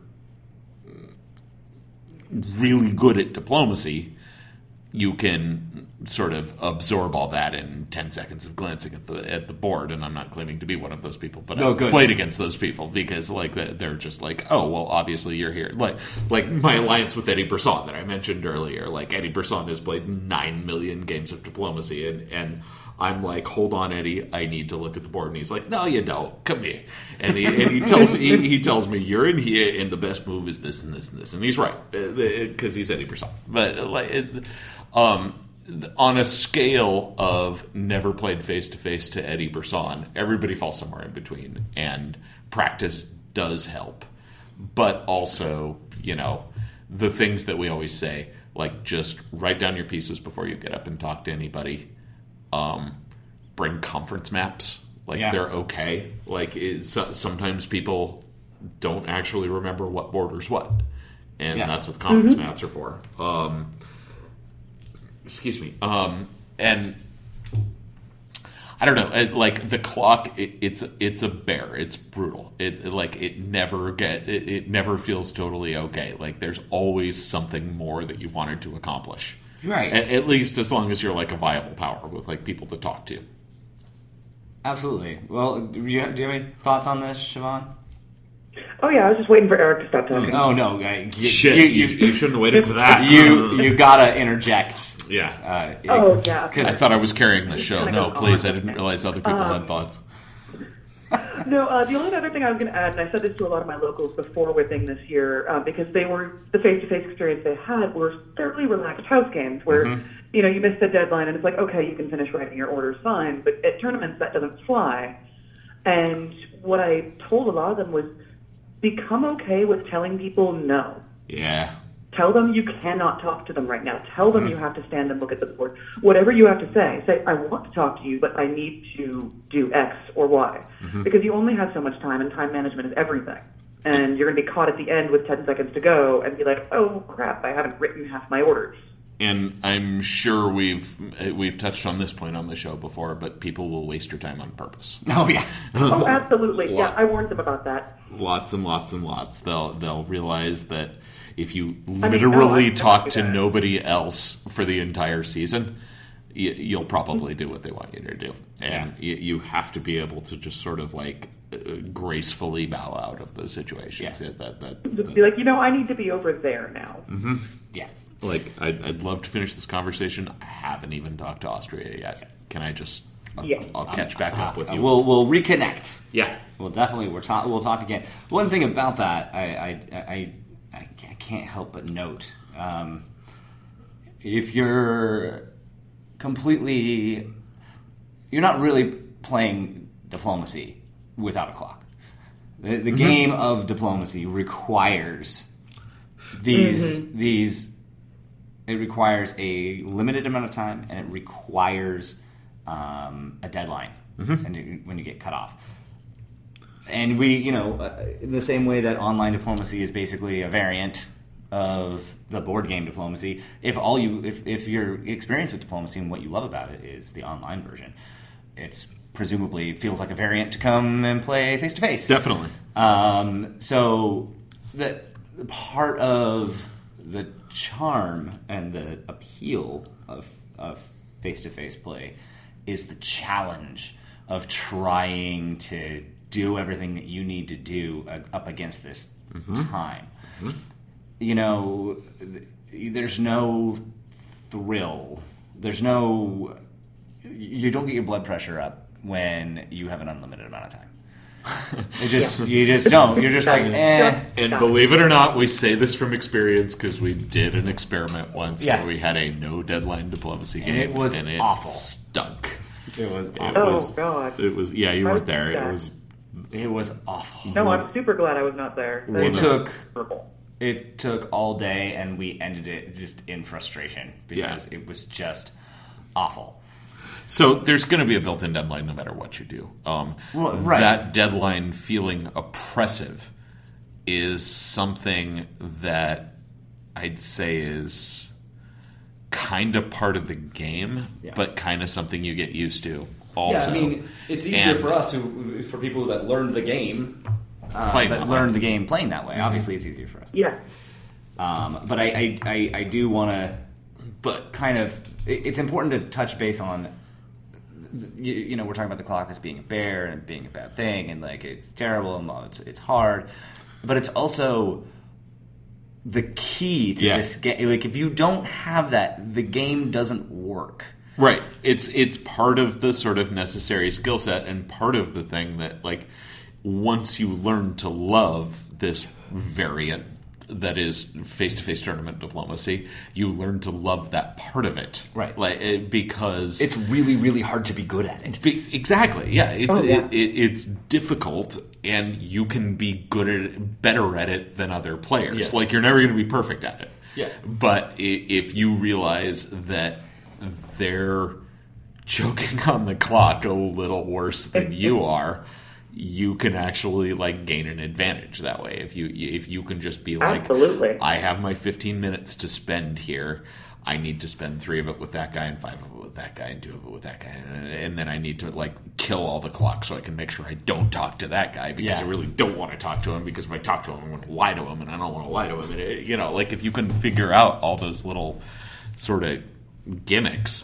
really good at diplomacy, you can sort of absorb all that in ten seconds of glancing at the at the board. And I'm not claiming to be one of those people, but no, I've good. played against those people because like they're just like, oh, well, obviously you're here. Like like my alliance with Eddie Brisson that I mentioned earlier. Like Eddie Brisson has played nine million games of diplomacy, and and I'm like, hold on, Eddie, I need to look at the board. And he's like, no, you don't. Come here. And he, and he tells he, he tells me, you're in here, and the best move is this and this and this. And he's right, because he's Eddie Brisson. But like, it, um, on a scale of never played face-to-face to Eddie Brisson, everybody falls somewhere in between. And practice does help. But also, you know, the things that we always say, like just write down your pieces before you get up and talk to anybody. Um, bring conference maps, like yeah. they're okay. Like it's, sometimes people don't actually remember what borders what, and yeah. that's what conference mm-hmm. maps are for. Um, excuse me. Um, and I don't know. It, like the clock, it, it's it's a bear. It's brutal. It, it like it never get it, it never feels totally okay. Like there's always something more that you wanted to accomplish. Right. At, at least as long as you're like a viable power with like people to talk to. Absolutely. Well, do you have, do you have any thoughts on this, Siobhan? Oh yeah, I was just waiting for Eric to stop talking. Oh no, I, you, Shit, you, you, you, you shouldn't have waited for that. You you gotta interject. Yeah. Uh, oh yeah. I thought I was carrying the show. No, please, I didn't realize other people um, had thoughts. No, uh, the only other thing I was going to add, and I said this to a lot of my locals before Whipping this year, uh, because they were the face-to-face experience they had were fairly relaxed house games where, mm-hmm. you know, you miss the deadline and it's like, okay, you can finish writing your orders, fine. But at tournaments, that doesn't fly. And what I told a lot of them was, become okay with telling people no. Yeah. Tell them you cannot talk to them right now. Tell them mm-hmm. you have to stand and look at the board. Whatever you have to say, say, I want to talk to you, but I need to do X or Y. Mm-hmm. Because you only have so much time, and time management is everything. And you're going to be caught at the end with ten seconds to go and be like, oh, crap, I haven't written half my orders. And I'm sure we've we've touched on this point on the show before, but people will waste your time on purpose. Oh, yeah. Oh, absolutely. Yeah, I warned them about that. Lots and lots and lots. They'll They'll realize that if you literally I mean, no, talk to nobody else for the entire season, you, you'll probably do what they want you to do. And yeah. you, you have to be able to just sort of like uh, gracefully bow out of those situations. Yeah. Yeah, that, that, Just that, be like, you know, I need to be over there now. Mm-hmm. Yeah. Like, I'd, I'd love to finish this conversation. I haven't even talked to Austria yet. Can I just... I'll, yeah. I'll catch back uh, up with uh, you. We'll we'll reconnect. Yeah. We'll definitely we'll talk we'll talk again. One thing about that, I I I, I can't help but note, um, if you're completely, you're not really playing diplomacy without a clock. The, the mm-hmm. game of diplomacy requires these mm-hmm. these. It requires a limited amount of time, and it requires um, a deadline mm-hmm. and you, when you get cut off. And we, you know, uh, in the same way that online diplomacy is basically a variant of the board game diplomacy, if all you, if, if your experience with diplomacy and what you love about it is the online version, it's presumably feels like a variant to come and play face to face. Definitely. Um, so the part of the charm and the appeal of of face-to-face play is the challenge of trying to do everything that you need to do uh, up against this mm-hmm. time. Mm-hmm. You know, th- there's no thrill. There's no... You don't get your blood pressure up when you have an unlimited amount of time. It just yeah. you just don't. You're just like, eh. And believe it or not, we say this from experience because we did an experiment once yeah. where we had a no deadline diplomacy game, and it was and it awful. Stunk. It was. It Awful. was oh God! It was. Yeah, you weren't there. It was. It was awful. No, I'm super glad I was not there. That it was took. horrible. It took all day, and we ended it just in frustration because yeah. it was just awful. So there's going to be a built-in deadline no matter what you do. Um, well, right. That deadline feeling oppressive is something that I'd say is kind of part of the game, yeah. but kind of something you get used to also. Yeah, I mean, it's easier and, for us, who, for people that learned the game. Uh, playing that learned the game playing that way. Mm-hmm. Obviously, it's easier for us. Yeah. Um, but I, I, I, I do want to but kind of... It's important to touch base on... You, you know, we're talking about the clock as being a bear and being a bad thing, and like it's terrible and it's, it's hard, but it's also the key to yeah. this game. Like, if you don't have that, the game doesn't work. Right. It's it's part of the sort of necessary skill set, and part of the thing that, like, once you learn to love this variant that is face-to-face tournament diplomacy, you learn to love that part of it, right? Like it, because it's really, really hard to be good at it. Be, exactly, yeah. It's oh, yeah. It, it, it's difficult, and you can be good at it, better at it than other players. Yes. Like you're never going to be perfect at it. Yeah. But if you realize that they're choking on the clock a little worse than you are, you can actually like gain an advantage that way. If you if you can just be like, absolutely, I have my fifteen minutes to spend here. I need to spend three of it with that guy and five of it with that guy and two of it with that guy, and, and then I need to like kill all the clock so I can make sure I don't talk to that guy because yeah. I really don't want to talk to him, because if I talk to him, I'm going to lie to him, and I don't want to lie to him. And it, you know, like if you can figure out all those little sort of gimmicks,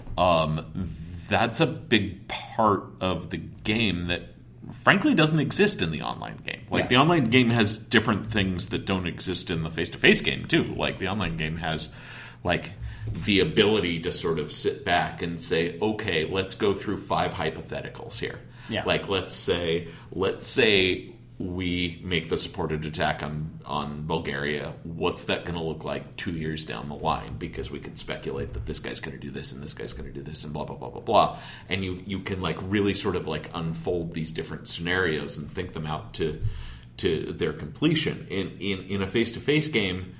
um, that's a big part of the game that frankly doesn't exist in the online game. Like, yeah. the online game has different things that don't exist in the face-to-face game, too. Like, the online game has, like, the ability to sort of sit back and say, okay, let's go through five hypotheticals here. Yeah. Like, let's say, let's say we make the supported attack on, on Bulgaria. What's that going to look like two years down the line? Because we can speculate that this guy's going to do this and this guy's going to do this and blah, blah, blah, blah, blah. And you, you can like really sort of like unfold these different scenarios and think them out to to their completion. In, in, in a face-to-face game,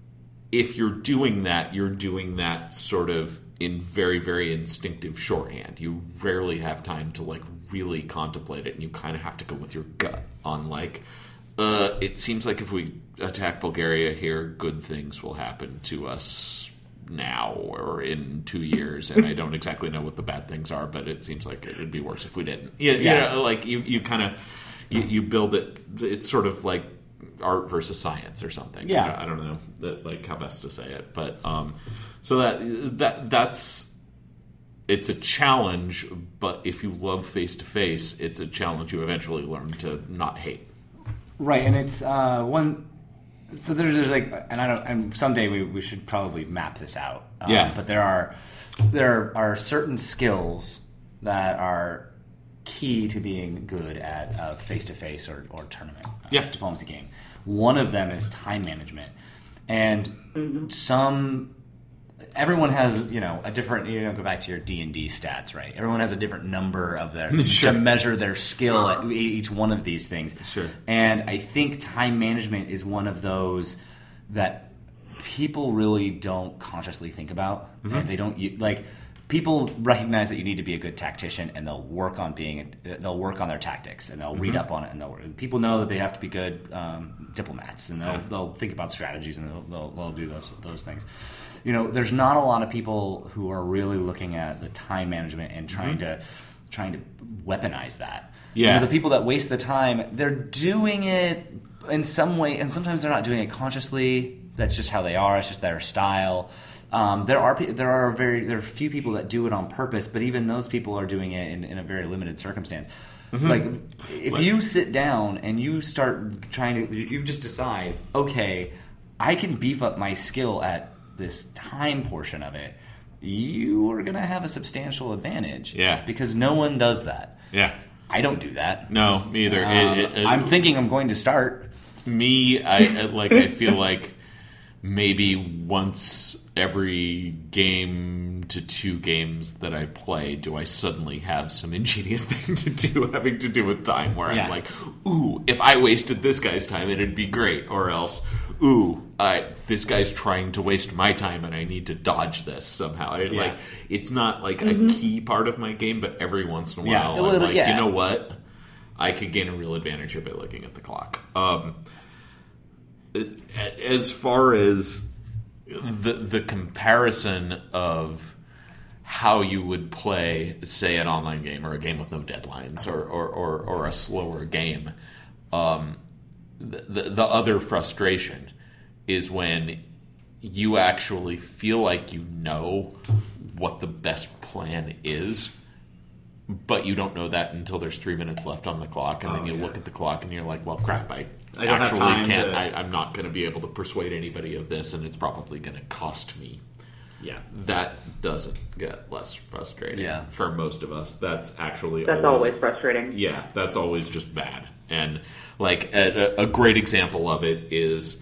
if you're doing that, you're doing that sort of in very, very instinctive shorthand. You rarely have time to like really contemplate it, and you kind of have to go with your gut on like, uh, it seems like if we attack Bulgaria here, good things will happen to us now or in two years, and I don't exactly know what the bad things are, but it seems like it would be worse if we didn't. Yeah, yeah. You know, like you, you kind of you, you build it. It's sort of like art versus science or something. Yeah, I don't, I don't know that, like how best to say it, but um, so that that that's. It's a challenge, but if you love face-to-face, it's a challenge you eventually learn to not hate. Right, and it's uh, one... So there's, there's like... And I don't... And someday we, we should probably map this out. Um, yeah. But there are there are certain skills that are key to being good at a face-to-face or, or tournament uh, yeah. diplomacy game. One of them is time management. And mm-hmm. some... Everyone has, you know, a different, you know, go back to your D and D stats, right? Everyone has a different number of their, sure. to measure their skill at each one of these things. Sure. And I think time management is one of those that people really don't consciously think about. Mm-hmm. And they don't, like, people recognize that you need to be a good tactician, and they'll work on being, they'll work on their tactics, and they'll mm-hmm. read up on it, and they'll, people know that they have to be good um, diplomats, and they'll, yeah. they'll think about strategies, and they'll, they'll, they'll do those those things. You know, there's not a lot of people who are really looking at the time management and trying mm-hmm. to trying to weaponize that. Yeah. You know, the people that waste the time, they're doing it in some way, and sometimes they're not doing it consciously. that's just how they are. It's just their style. Um, there are pe- there are very there are few people that do it on purpose, but even those people are doing it in, in a very limited circumstance. Mm-hmm. Like if like, you sit down and you start trying to, you just decide, okay, I can beef up my skill at this time portion of it. You are going to have a substantial advantage. Yeah, because no one does that. Yeah, I don't do that. No, me either. Um, it, it, it, I'm thinking I'm going to start. Me, I like. I feel like maybe once every game to two games that I play, do I suddenly have some ingenious thing to do having to do with time where yeah. I'm like, ooh, if I wasted this guy's time, it'd be great. Or else, ooh, uh, this guy's trying to waste my time and I need to dodge this somehow. It, yeah. Like, it's not like mm-hmm. a key part of my game, but every once in a while, yeah, I'm like, yeah. you know what? I could gain a real advantage by looking at the clock. Um, as far as the the comparison of how you would play, say, an online game or a game with no deadlines or or, or, or a slower game, um, the, the the other frustration is when you actually feel like you know what the best plan is, but you don't know that until there's three minutes left on the clock, and oh, then you yeah. look at the clock and you're like, well, crap, I, I don't actually have time can't. To... I, I'm not going to be able to persuade anybody of this, and it's probably going to cost me. Yeah. That doesn't get less frustrating yeah. for most of us. That's actually That's always, always frustrating. Yeah, that's always just bad. And, like, a, a great example of it is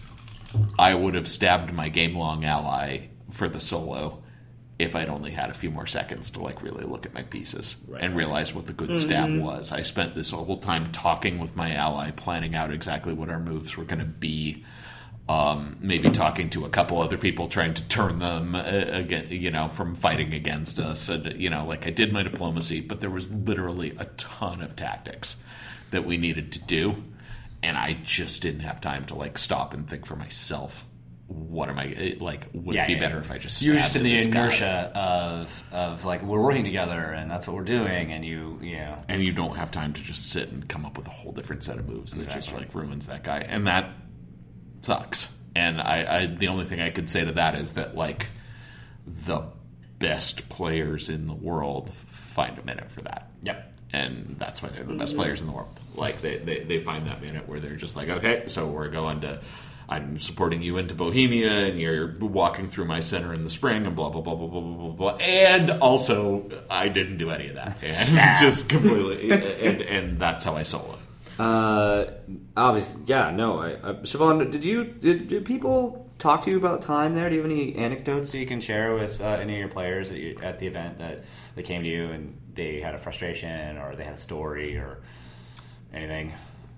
I would have stabbed my game-long ally for the solo if I'd only had a few more seconds to like really look at my pieces right. and realize what the good mm-hmm. stab was. I spent this whole time talking with my ally, planning out exactly what our moves were going to be. Um, maybe talking to a couple other people, trying to turn them uh, again, you know, from fighting against us. And, you know, like I did my diplomacy, but there was literally a ton of tactics that we needed to do, and I just didn't have time to like stop and think for myself. What am I like? Would yeah, it be yeah. better if I just you're just in the guy? inertia of of like we're working together and that's what we're doing, and you you know, and you don't have time to just sit and come up with a whole different set of moves that exactly. just like ruins that guy, and that sucks. And I, I the only thing I could say to that is that like the best players in the world find a minute for that. Yep. And that's why they're the best players in the world. Like they, they, they find that minute where they're just like, okay, so we're going to. I'm supporting you into Bohemia, and you're walking through my center in the spring, and blah, blah, blah, blah, blah, blah, blah. And also, I didn't do any of that. And just completely, and, and that's how I solo. Uh, obviously, yeah, no. I, uh, Siobhan, did you, did, did people talk to you about time there? Do you have any anecdotes that you can share with uh, any of your players at, you, at the event that they came to you and they had a frustration, or they had a story, or anything?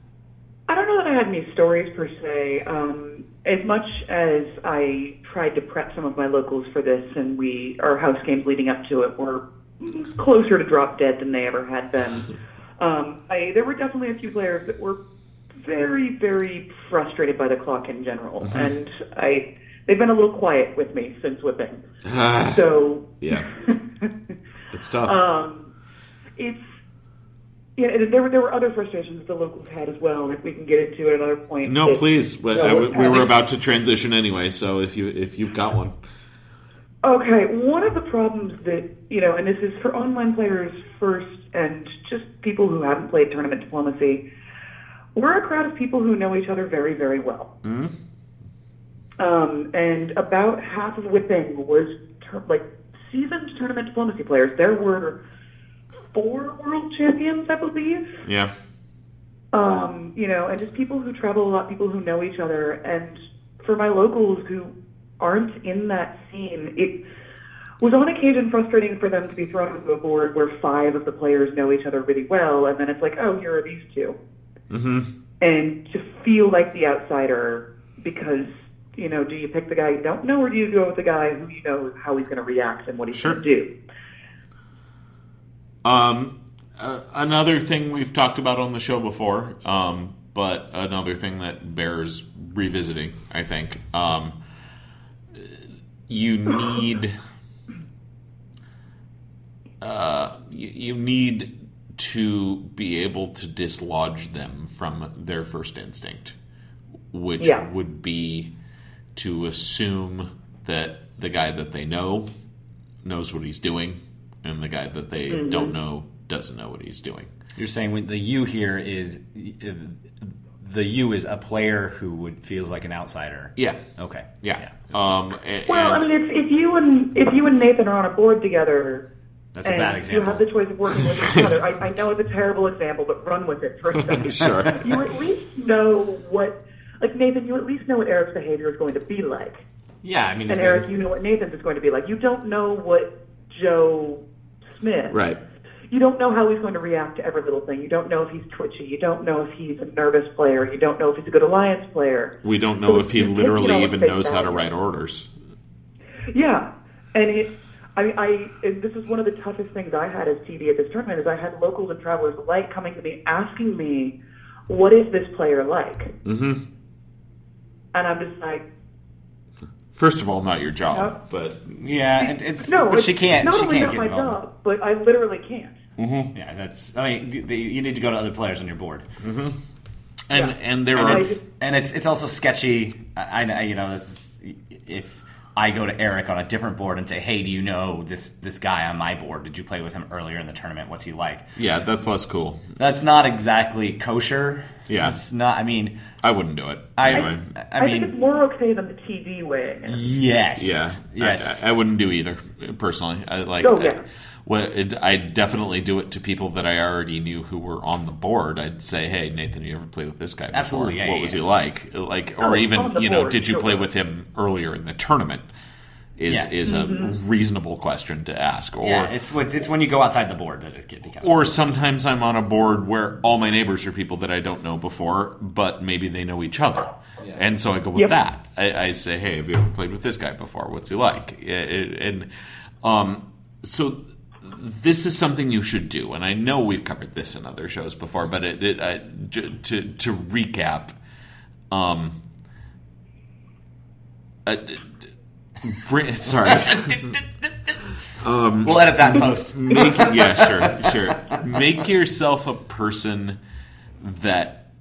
I don't know that I had any stories per se. Um, as much as I tried to prep some of my locals for this, and we our house games leading up to it were closer to drop dead than they ever had been. Um, I, there were definitely a few players that were very, very frustrated by the clock in general, mm-hmm. and I they've been a little quiet with me since whipping. Ah, so yeah, it's tough. Um, it's. Yeah, there were there were other frustrations that the locals had as well. If we can get into at another point. No, please. But you know, I, we having... were about to transition anyway, so if you if you've got one. Okay, one of the problems that you know, and this is for online players first, and just people who haven't played tournament diplomacy. We're a crowd of people who know each other very, very well. Mm-hmm. Um, and about half of whipping was ter- like seasoned tournament diplomacy players. There were four world champions, I believe. Yeah. Um, you know, and just people who travel a lot, people who know each other. And for my locals who aren't in that scene, it was on occasion frustrating for them to be thrown onto a board where five of the players know each other really well, and then it's like, oh, here are these two. Mm-hmm. And to feel like the outsider because, you know, do you pick the guy you don't know, or do you go with the guy who you know how he's going to react and what he's sure. going to do? Um, uh, another thing we've talked about on the show before, um, but another thing that bears revisiting, I think. Um, you need, uh, you, you need to be able to dislodge them from their first instinct, which yeah. would be to assume that the guy that they know knows what he's doing, and the guy that they Mm-hmm. don't know doesn't know what he's doing. You're saying when the you here is the you is a player who would feels like an outsider. Yeah. Okay. Yeah. Um, and, Well, I and- mean, if, if you and if you and Nathan are on a board together, That's a and bad you example. have the choice of working with each other. I, I know it's a terrible example, but run with it for a second. Sure. You at least know what, like Nathan, you at least know what Eric's behavior is going to be like, Yeah, I mean, and it's Eric, you know what Nathan's is going to be like. You don't know what Joe Smith. right. You don't know how he's going to react to every little thing. You don't know if he's twitchy. You don't know if he's a nervous player. You don't know if he's a good alliance player. We don't know So if he you take, literally you know, even face knows how to value. write orders. Yeah, and it, I, I, and this is one of the toughest things I had as T D at this tournament is I had locals and travelers alike coming to me asking me, "What is this player like?" Mm-hmm. And I'm just like, First of all, not your job, No. but yeah, and it's "No, but it's she can't. Not She only can't not get my involved. job, but I literally can't." Yeah, that's. I mean, d- the, you need to go to other players on your board, and Yeah. and there and are it's and it's it's also sketchy. I, I you know this is, if I go to Eric on a different board and say, "Hey, do you know this this guy on my board? Did you play with him earlier in the tournament? What's he like?" yeah, that's less cool. That's not exactly kosher. Yeah. It's not. I mean, I wouldn't do it. I anyway. I, I, mean, think it's more okay than the T V way. yes, Yeah, yes. I, I, I wouldn't do either personally. I like. Oh, yeah. I, well, it, I'd definitely do it to people that I already knew who were on the board. I'd say, "Hey, Nathan, you ever played with this guy before? Absolutely, yeah, what yeah, was yeah. he like? Like, Oh, or on even the you know, board, did you sure. play with him earlier in the tournament?" Is Yeah. is a reasonable question to ask. Or yeah, it's what it's when you go outside the board that it becomes. or sometimes I'm on a board where all my neighbors are people that I don't know before, but maybe they know each other. Yeah. And so I go with Yep. that. I, I say, hey, have you ever played with this guy before? What's he like? It- it- And um, so this is something you should do. And I know we've covered this in other shows before, but it, it, I, j- to, to recap, um, uh, d- d- bring, sorry. we'll edit that in post. Make, yeah, sure, sure. Make yourself a person that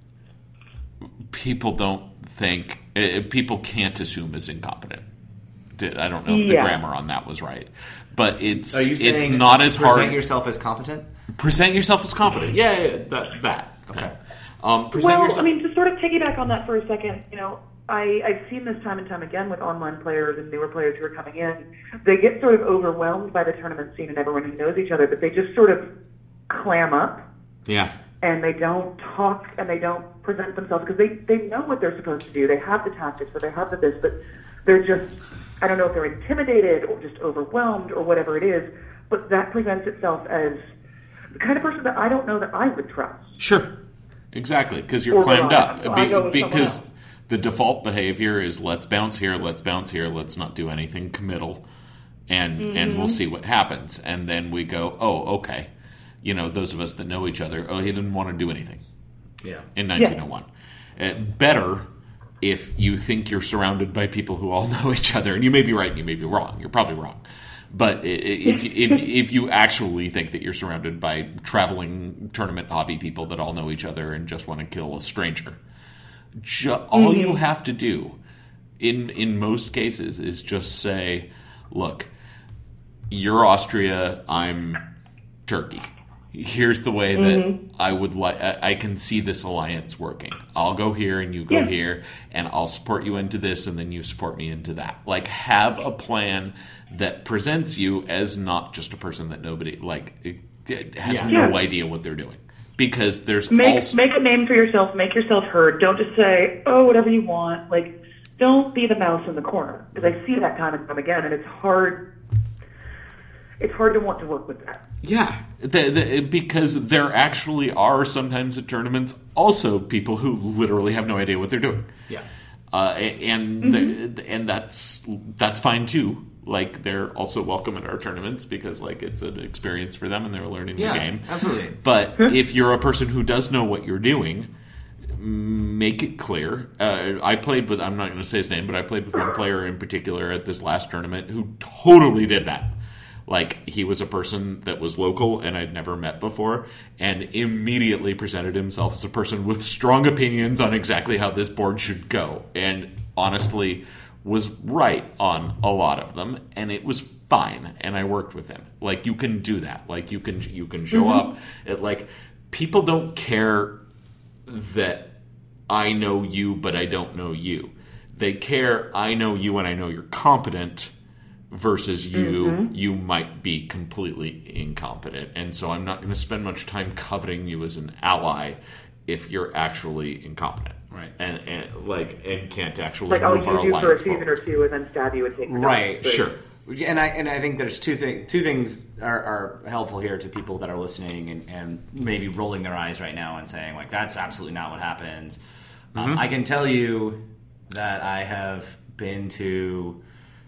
people don't think, uh, people can't assume is incompetent. Did- I don't know if the Yeah. grammar on that was right, but it's Are you it's saying not as present hard. yourself as competent? Present yourself as competent. Yeah, yeah, yeah, that that. Okay. Um, present Well, yourself. I mean, to sort of piggyback on that for a second, you know, I, I've seen this time and time again with online players and newer players who are coming in. They get sort of overwhelmed by the tournament scene and everyone who knows each other, but they just sort of clam up yeah, and they don't talk and they don't present themselves because they, they know what they're supposed to do. They have the tactics or they have the this, but they're just, I don't know if they're intimidated or just overwhelmed or whatever it is, but that presents itself as the kind of person that I don't know that I would trust. sure, exactly, because you're Or clammed rely up. on. So I go with someone because else. the default behavior is let's bounce here, let's bounce here, let's not do anything committal, and and Mm-hmm. we'll see what happens. And then we go, oh, okay, you know, those of us that know each other, oh, he didn't want to do anything Yeah. in nineteen oh one. Uh, better if you think you're surrounded by people who all know each other, and you may be right and you may be wrong. You're probably wrong. But i- i- if, if, if you actually think that you're surrounded by traveling tournament hobby people that all know each other and just want to kill a stranger, ju- all you have to do in in most cases is just say, look, you're Austria, I'm Turkey. Here's the way that I would like. I I can see this alliance working. I'll go here and you go Yeah. here, and I'll support you into this, and then you support me into that. Like, have a plan that presents you as not just a person that nobody like it has Yeah. no Yeah. idea what they're doing, because there's Make also make a name for yourself. Make yourself heard. Don't just say, "Oh, whatever you want." Like, don't be the mouse in the corner because I see that time and time again, and it's hard. It's hard to want to work with that. Yeah, the, the, because there actually are sometimes at tournaments also people who literally have no idea what they're doing. Yeah. Uh, and the, and that's that's fine too. Like, they're also welcome at our tournaments because like it's an experience for them and they're learning Yeah, the game. absolutely. But if you're a person who does know what you're doing, make it clear. Uh, I played with, I'm not going to say his name, but I played with one player in particular at this last tournament who totally did that. Like, he was a person that was local and I'd never met before, and immediately presented himself as a person with strong opinions on exactly how this board should go. And honestly, was right on a lot of them, and it was fine. And I worked with him. Like, you can do that. Like, you can you can show Mm-hmm. up. At, like, people don't care that I know you, but I don't know you. They care I know you and I know you're competent. Versus you, Mm-hmm. you might be completely incompetent. And so I'm not going to spend much time coveting you as an ally if you're actually incompetent. Right. And, and like, and can't actually Like I'll move our use you for a alliance season forward. or two and then stab you and take Right. notes, but- Sure. And I and I think there's two things. Two things are, are helpful here to people that are listening and, and maybe rolling their eyes right now and saying like, "That's absolutely not what happens." Mm-hmm. Um, I can tell you that I have been to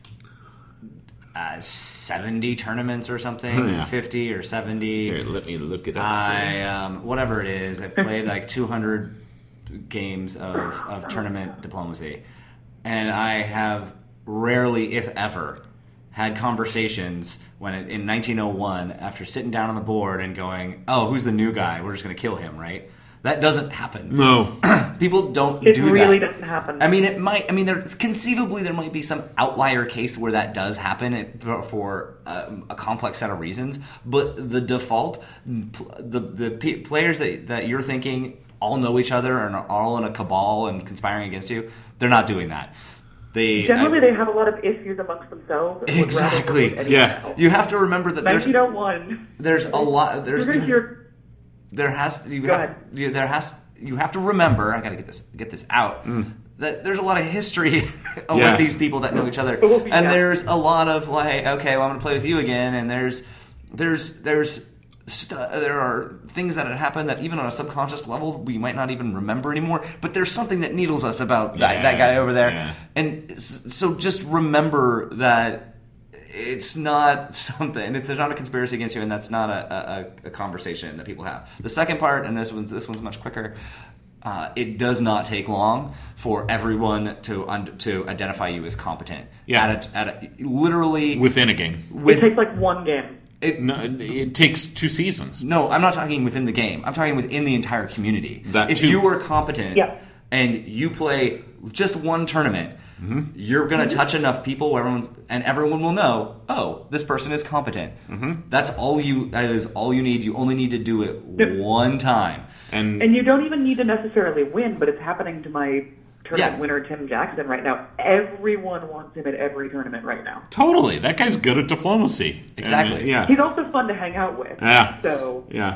uh, seventy tournaments or something, Oh, yeah. fifty or seventy. Here, let me look it up. I um, whatever it is, I've played like two hundred games of, of tournament diplomacy, and I have rarely, if ever, had conversations when it, in nineteen oh one after sitting down on the board and going, "Oh, who's the new guy? We're just going to kill him," right? That doesn't happen. no. People don't It do really that. doesn't happen. I mean, it might. I mean, there conceivably there might be some outlier case where that does happen it- for, for um, a complex set of reasons. But the default, pl- the the p- players that that you're thinking all know each other and are all in a cabal and conspiring against you, they're not doing that. They Generally, I- they have a lot of issues amongst themselves. and would rather Exactly. avoid anyone Yeah. else. you have to remember that there's nineteen oh one. there's a lot there's You're going to hear. there has to you Go have, ahead. you, there has you have to remember. I got to get this get this out. That there's a lot of history Yeah. with these people that know each other, Oh, and yeah. there's a lot of like, okay, well, I'm gonna play with you again, and there's there's there's stu- there are things that have happened that even on a subconscious level we might not even remember anymore. But there's something that needles us about that, Yeah. that guy over there, Yeah. and s- so just remember that. It's not something. It's, there's not a conspiracy against you, and that's not a, a, a conversation that people have. The second part, and this one's this one's much quicker. Uh, it does not take long for everyone to un- to identify you as competent. Yeah. At a, at a, literally Within a game. It with takes like one game. it, No, it takes two seasons. no, I'm not talking within the game. I'm talking within the entire community. That if too. you are competent Yeah. and you play just one tournament, Mm-hmm. you're going to touch enough people where everyone's and everyone will know, oh, this person is competent. Mm-hmm. That's all you. That is all you need. You only need to do it Yep. one time. And, And you don't even need to necessarily win, but it's happening to my tournament Yeah. winner, Tim Jackson, right now. Everyone wants him at every tournament right now. totally. That guy's good at diplomacy. Exactly. And, yeah. He's also fun to hang out with. Yeah. So, Yeah.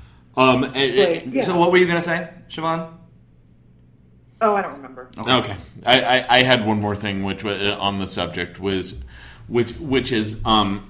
Um, and- Wait, yeah. So what were you going to say, Siobhan? oh, I don't remember. Okay, I, I, I had one more thing, which was uh, on the subject was, which which is um,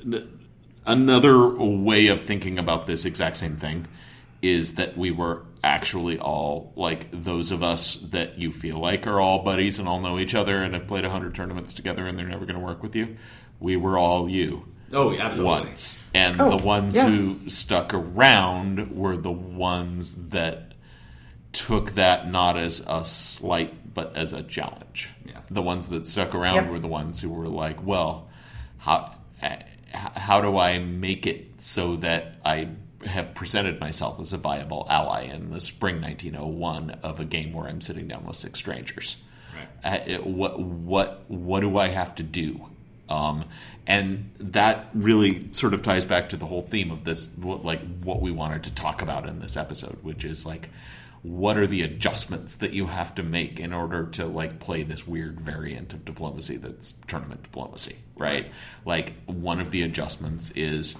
another way of thinking about this exact same thing, is that we were actually all like those of us that you feel like are all buddies and all know each other and have played a hundred tournaments together and they're never going to work with you. We were all you. Oh, absolutely. Once, and Oh, the ones yeah. who stuck around were the ones that took that not as a slight but as a challenge. Yeah. The ones that stuck around Yep. were the ones who were like, well, how uh, how do I make it so that I have presented myself as a viable ally in the spring nineteen oh one of a game where I'm sitting down with six strangers? Right. Uh, it- what what what do I have to do? Um, and that really sort of ties back to the whole theme of this, what, like what we wanted to talk about in this episode, which is like, what are the adjustments that you have to make in order to like play this weird variant of diplomacy that's tournament diplomacy, right? Like one of the adjustments is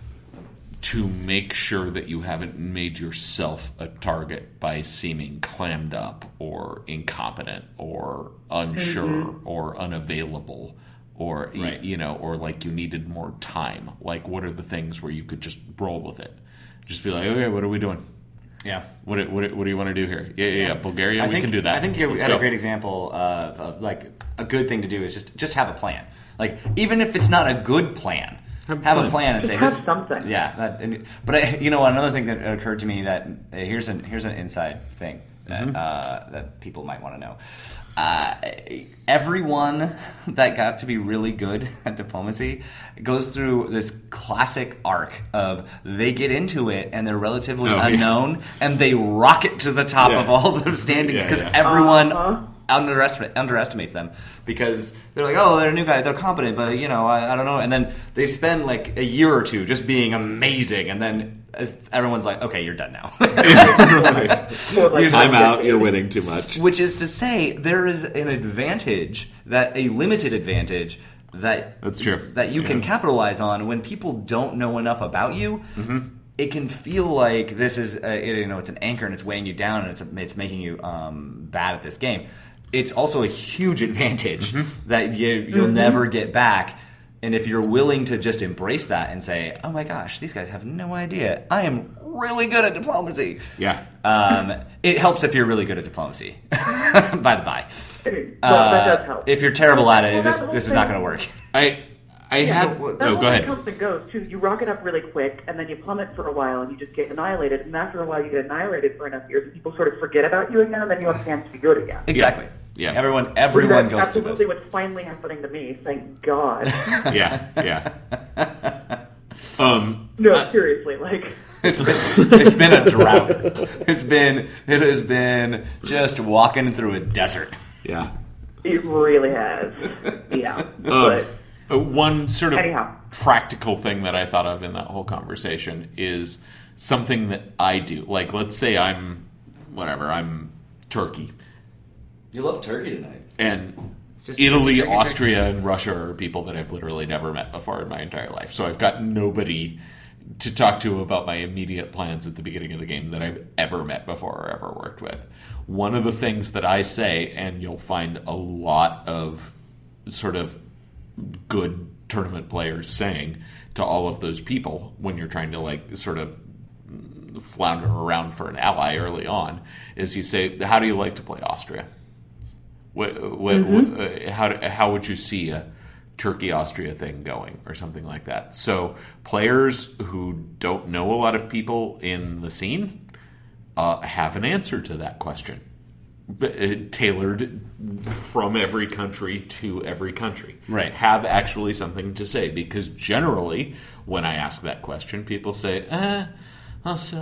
to make sure that you haven't made yourself a target by seeming clammed up or incompetent or unsure or unavailable or y- Right. you know, or like you needed more time. Like what are the things where you could just roll with it? Just be like, okay, what are we doing? Yeah. What do- what do- what do you want to do here? Yeah, yeah, yeah. Bulgaria, I we think, can do that. I think you Let's had go. a great example of, of like a good thing to do is just just have a plan. Like even if it's not a good plan, Have have, a a plan. plan and Just say have this- something. Yeah, that, and, but I, you know another thing that occurred to me that uh, here's an here's an inside thing that Mm-hmm. uh, that people might want to know. Uh, everyone that got to be really good at diplomacy goes through this classic arc of they get into it and they're relatively Oh, yeah. unknown and they rocket to the top Yeah. of all the standings Yeah, because yeah. everyone Uh-huh. underestimate, underestimates them because they're like, oh, they're a new guy, they're competent, but you know, I, I don't know. And then they spend like a year or two just being amazing, and then everyone's like, okay, you're done now. right. Or like Time one out. decade. You're winning too much. Which is to say, there is an advantage, that a limited advantage that That's true. that you can Yeah. capitalize on when people don't know enough about you. Mm-hmm. It can feel like this is, a, you know, it's an anchor and it's weighing you down and it's it's making you um, bad at this game. It's also a huge advantage Mm-hmm. that you you'll never get back. And if you're willing to just embrace that and say, "Oh my gosh, these guys have no idea. I am really good at diplomacy." Yeah. Um, it helps if you're really good at diplomacy. By the by, Well, that does uh, help. if you're terrible at it, Well, this that whole this is not thing- going to work. I I had. Well, Oh, that go whole ahead. comes and goes too. You rocket up really quick, and then you plummet for a while, and you just get annihilated. And after a while, you get annihilated for enough years, and people sort of forget about you again, and then you have a chance to be good again. Exactly. Yeah. Everyone everyone That's goes through absolutely this. what's finally happening to me. Thank God. Yeah. Yeah. Um. No, seriously, like. It's been, it's been a drought. It's been it has been just walking through a desert. Yeah. It really has. Yeah. Um, But uh, one sort of Anyhow. practical thing that I thought of in that whole conversation is something that I do. Like, let's say I'm, whatever, I'm Turkey. You love turkey tonight. And just Italy, turkey, turkey, Austria, and Russia are people that I've literally never met before in my entire life. So I've got nobody to talk to about my immediate plans at the beginning of the game that I've ever met before or ever worked with. One of the things that I say, and you'll find a lot of sort of good tournament players saying to all of those people when you're trying to like sort of flounder around for an ally early on, is you say, how do you like to play Austria? What, what, Mm-hmm. what, how, do- how would you see a Turkey-Austria thing going or something like that? So players who don't know a lot of people in the scene uh, have an answer to that question. Uh, tailored from every country to every country. Right. Have actually something to say, because generally when I ask that question, people say, uh, also,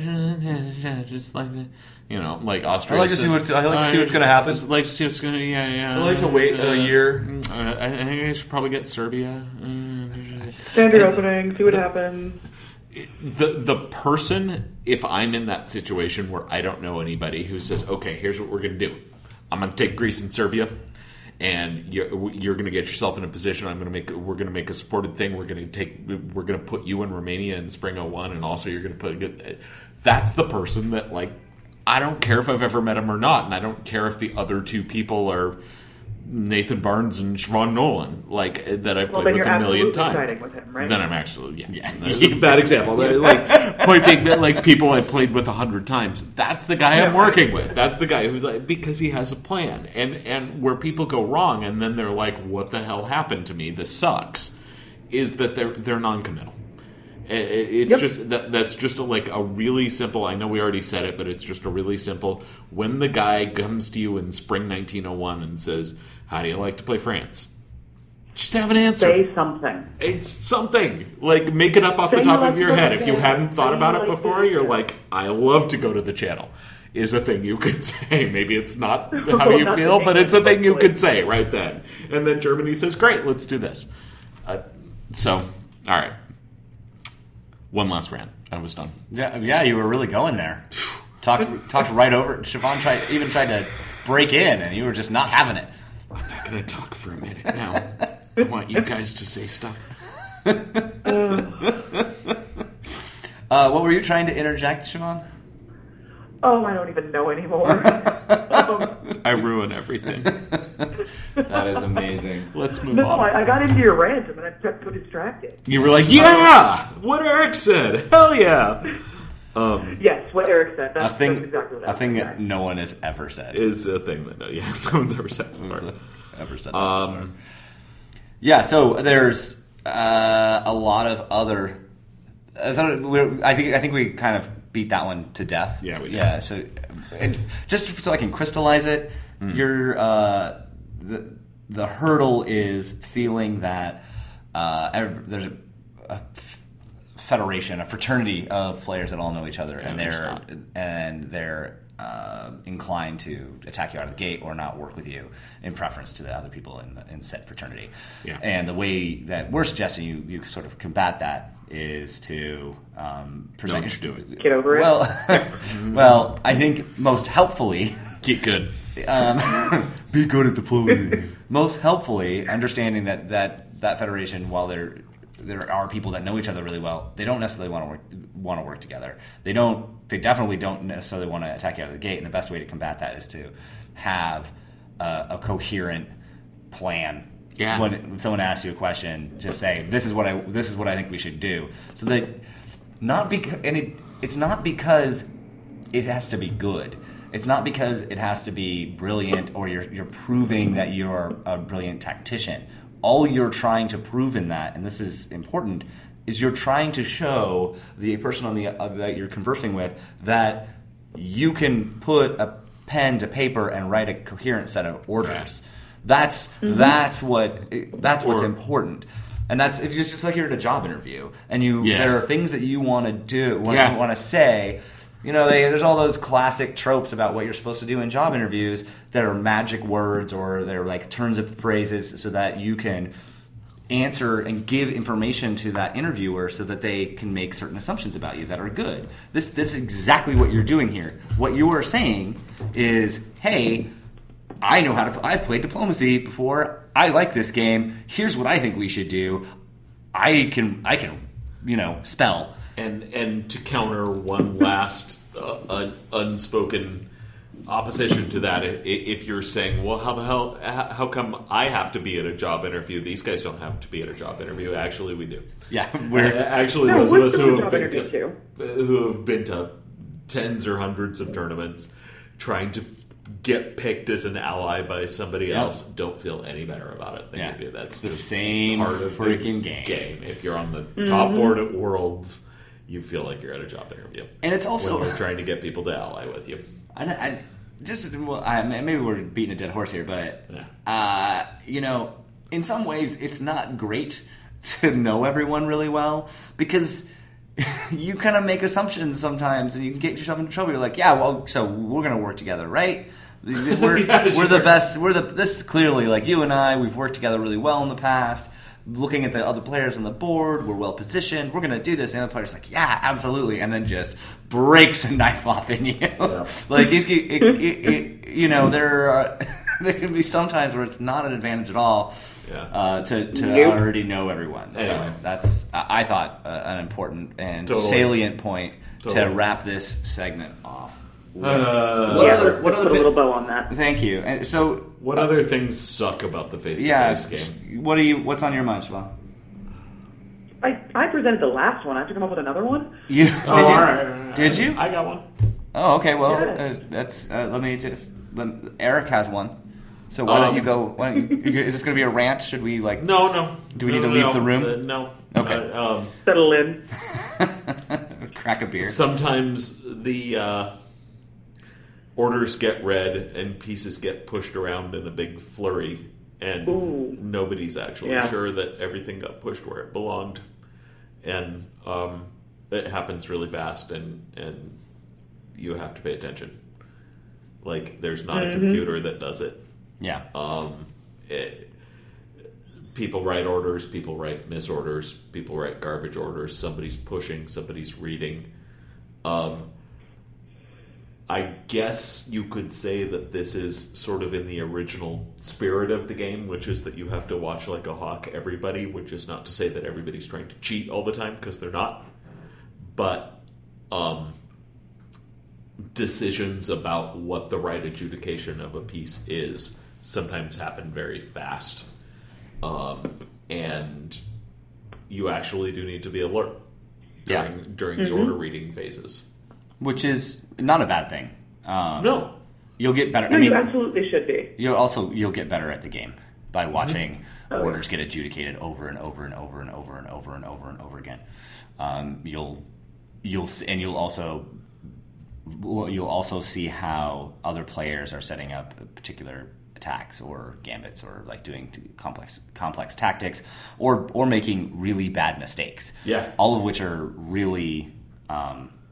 uh, just like the, you know, like Austria. I like to says, see what- I like to see what's gonna happen. I'd like to see what's gonna. Yeah, yeah. I like to wait a year. Uh, I, I think I should probably get Serbia. Uh, standard opening, see what happens. the the person, if I'm in that situation where I don't know anybody, who says, okay, here's what we're going to do. I'm going to take Greece and Serbia, and you're, you're going to get yourself in a position. I'm going to make we're going to make a supported thing. We're going to take we're going to put you in Romania in spring oh one, and also you're going to put a good. That's the person that, like, I don't care if I've ever met him or not, and I don't care if the other two people are Nathan Barnes and Siobhan Nolan, like, that I've Well, played then with you're a million absolutely times. siding with him, right? Then I'm actually yeah, yeah. Bad example. But, like, point being that, like, people I've played with a hundred times, that's the guy I'm Yeah. working with. That's the guy who's like, because he has a plan, and and where people go wrong, and then they're like, what the hell happened to me? This sucks. Is that they're they're non-committal. It- it- It's Yep. just that that's just a, like a really simple. I know we already said it, but it's just a really simple. When the guy comes to you in spring nineteen oh one and says, "How do you like to play France?" Just have an answer. Say something. It's something. Like, make it up off the Say top you of like your to head. go If to you the- hadn't thought say about you it like before, to- you're like, I love to go to the channel, is a thing you could say. Maybe it's not how you Not feel, the but it's a thing you hopefully. could say right then. And then Germany says, great, let's do this. Uh, so, all right. One last rant. I was done. Yeah, yeah, you were really going there. Talked talked right over it. Siobhan tried even tried to break in, and you were just not having it. I'm not going to talk for a minute now. I want you guys to say stuff. Uh, what were you trying to interject, Siobhan? Oh, I don't even know anymore. um, I ruin everything. That is amazing. Let's move no, on. I, I got into your rant and then I got so distracted. You were like, yeah! What Eric said! Hell yeah! Um, Yes, what Eric said. A That's, thing, that's exactly what a thing was that saying. no one has ever said. is a thing that, no, yeah, no one's ever said before. Ever said that. Um, Yeah, so there's uh, a lot of other. I thought we- I think I think we kind of beat that one to death. Yeah, we did. Yeah, so and just so I can crystallize it, Hmm. your uh, the the hurdle is feeling that uh, ev- there's a, a federation, a fraternity of players that all know each other, and there's they're not. and they're uh, inclined to attack you out of the gate or not work with you in preference to the other people in, the, in said fraternity. Yeah. And the way that we're suggesting you, you sort of combat that is to um, present Don't do it. Get over it. Well, well, I think most helpfully, Get good. um, be good at diplomacy. Most helpfully, understanding that, that that federation, while there there are people that know each other really well, they don't necessarily want to work want to work together. They don't. They definitely don't necessarily want to attack you out of the gate. And the best way to combat that is to have a, a coherent plan. Yeah. When someone asks you a question, just say, "This is what I this is what I think we should do." So that not because and it it's not because it has to be good. It's not because it has to be brilliant or you're you're proving that you're a brilliant tactician. All you're trying to prove in that, and this is important, is you're trying to show the person on the uh, that you're conversing with that you can put a pen to paper and write a coherent set of orders. Yeah. That's that's what that's what's Or- important. And that's it's just like you're at a job interview, and you Yeah. there are things that you want to do, want, Yeah. want to say. You know, they, there's all those classic tropes about what you're supposed to do in job interviews that are magic words or they're like turns of phrases so that you can answer and give information to that interviewer so that they can make certain assumptions about you that are good. This this is exactly what you're doing here. What you are saying is, hey, I know how to. I've played diplomacy before. I like this game. Here's what I think we should do. I can I can you know spell. And and to counter one last uh, un, unspoken opposition to that, i- if you're saying, well, how the hell, how how come I have to be at a job interview? These guys don't have to be at a job interview. Actually, we do. Yeah, Uh, we're actually, No, those of we're us still who a have job been to, interview, uh, who have been to tens or hundreds of tournaments, trying to get picked as an ally by somebody Yeah. else, don't feel any better about it than Yeah. you do. That's The just same part of freaking the game. If you're on the top board at Worlds, you feel like you're at a job interview. and it's also When we're trying to get people to ally with you. I, I just well, I, maybe we're beating a dead horse here, but Yeah. uh, you know, in some ways, it's not great to know everyone really well because you kind of make assumptions sometimes, and you can get yourself into trouble. You're like, yeah, well, so we're going to work together, right? We're Yeah, we're sure. the best. We're the this is clearly like you and I. We've worked together really well in the past. Looking at the other players on the board, we're well positioned. We're going to do this. And the other player's like, yeah, absolutely. And then just breaks a knife off in you. like, it, it, it, it, you know, there are, there can be some times where it's not an advantage at all Yeah. uh, to, to Nope. already know everyone. Anyway. So that's, I I thought, uh, an important and Totally. salient point to Totally. wrap this segment off. Uh, What yeah, other- let's what put other a bit- little bow on that. Thank you. And so, what other things suck about the face-to-face yeah, game? what do you? What's on your mind, Siobhan? I, I presented the last one. I have to come up with another one. You did Oh, you? all right, all right, Did all right. you? I got one. Oh, okay. Well, Yeah. uh, that's. Uh, let me just. Let, Eric has one. So why don't Um, you go? Why don't you, you- is this going to be a rant? Should we like? No, no. Do we No, need to no, leave no. the room? Uh, no. Okay. Uh, um, Settle in. Crack a beer. sometimes the uh, orders get read and pieces get pushed around in a big flurry, and Ooh. nobody's actually Yeah. sure that everything got pushed where it belonged, and um, it happens really fast, and and you have to pay attention. Like, there's not a computer that does it. Yeah. Um, it, people write orders, people write misorders, people write garbage orders. Somebody's pushing, somebody's reading. Um, I guess you could say that this is sort of in the original spirit of the game, which is that you have to watch like a hawk everybody, which is not to say that everybody's trying to cheat all the time, because they're not. But um, decisions about what the right adjudication of a piece is sometimes happen very fast. Um, and you actually do need to be alert during, Yeah. during the order reading phases. Which is not a bad thing. Um, No. You'll get better. No, I mean, you absolutely should be. you'll also you'll get better at the game by watching Oh, orders get adjudicated over and over and over and over and over and over and over again. Um, you'll you'll s- and you'll also well, you'll also see how other players are setting up particular attacks or gambits or like doing t- complex complex tactics or or making really bad mistakes. Yeah. All of which are really um,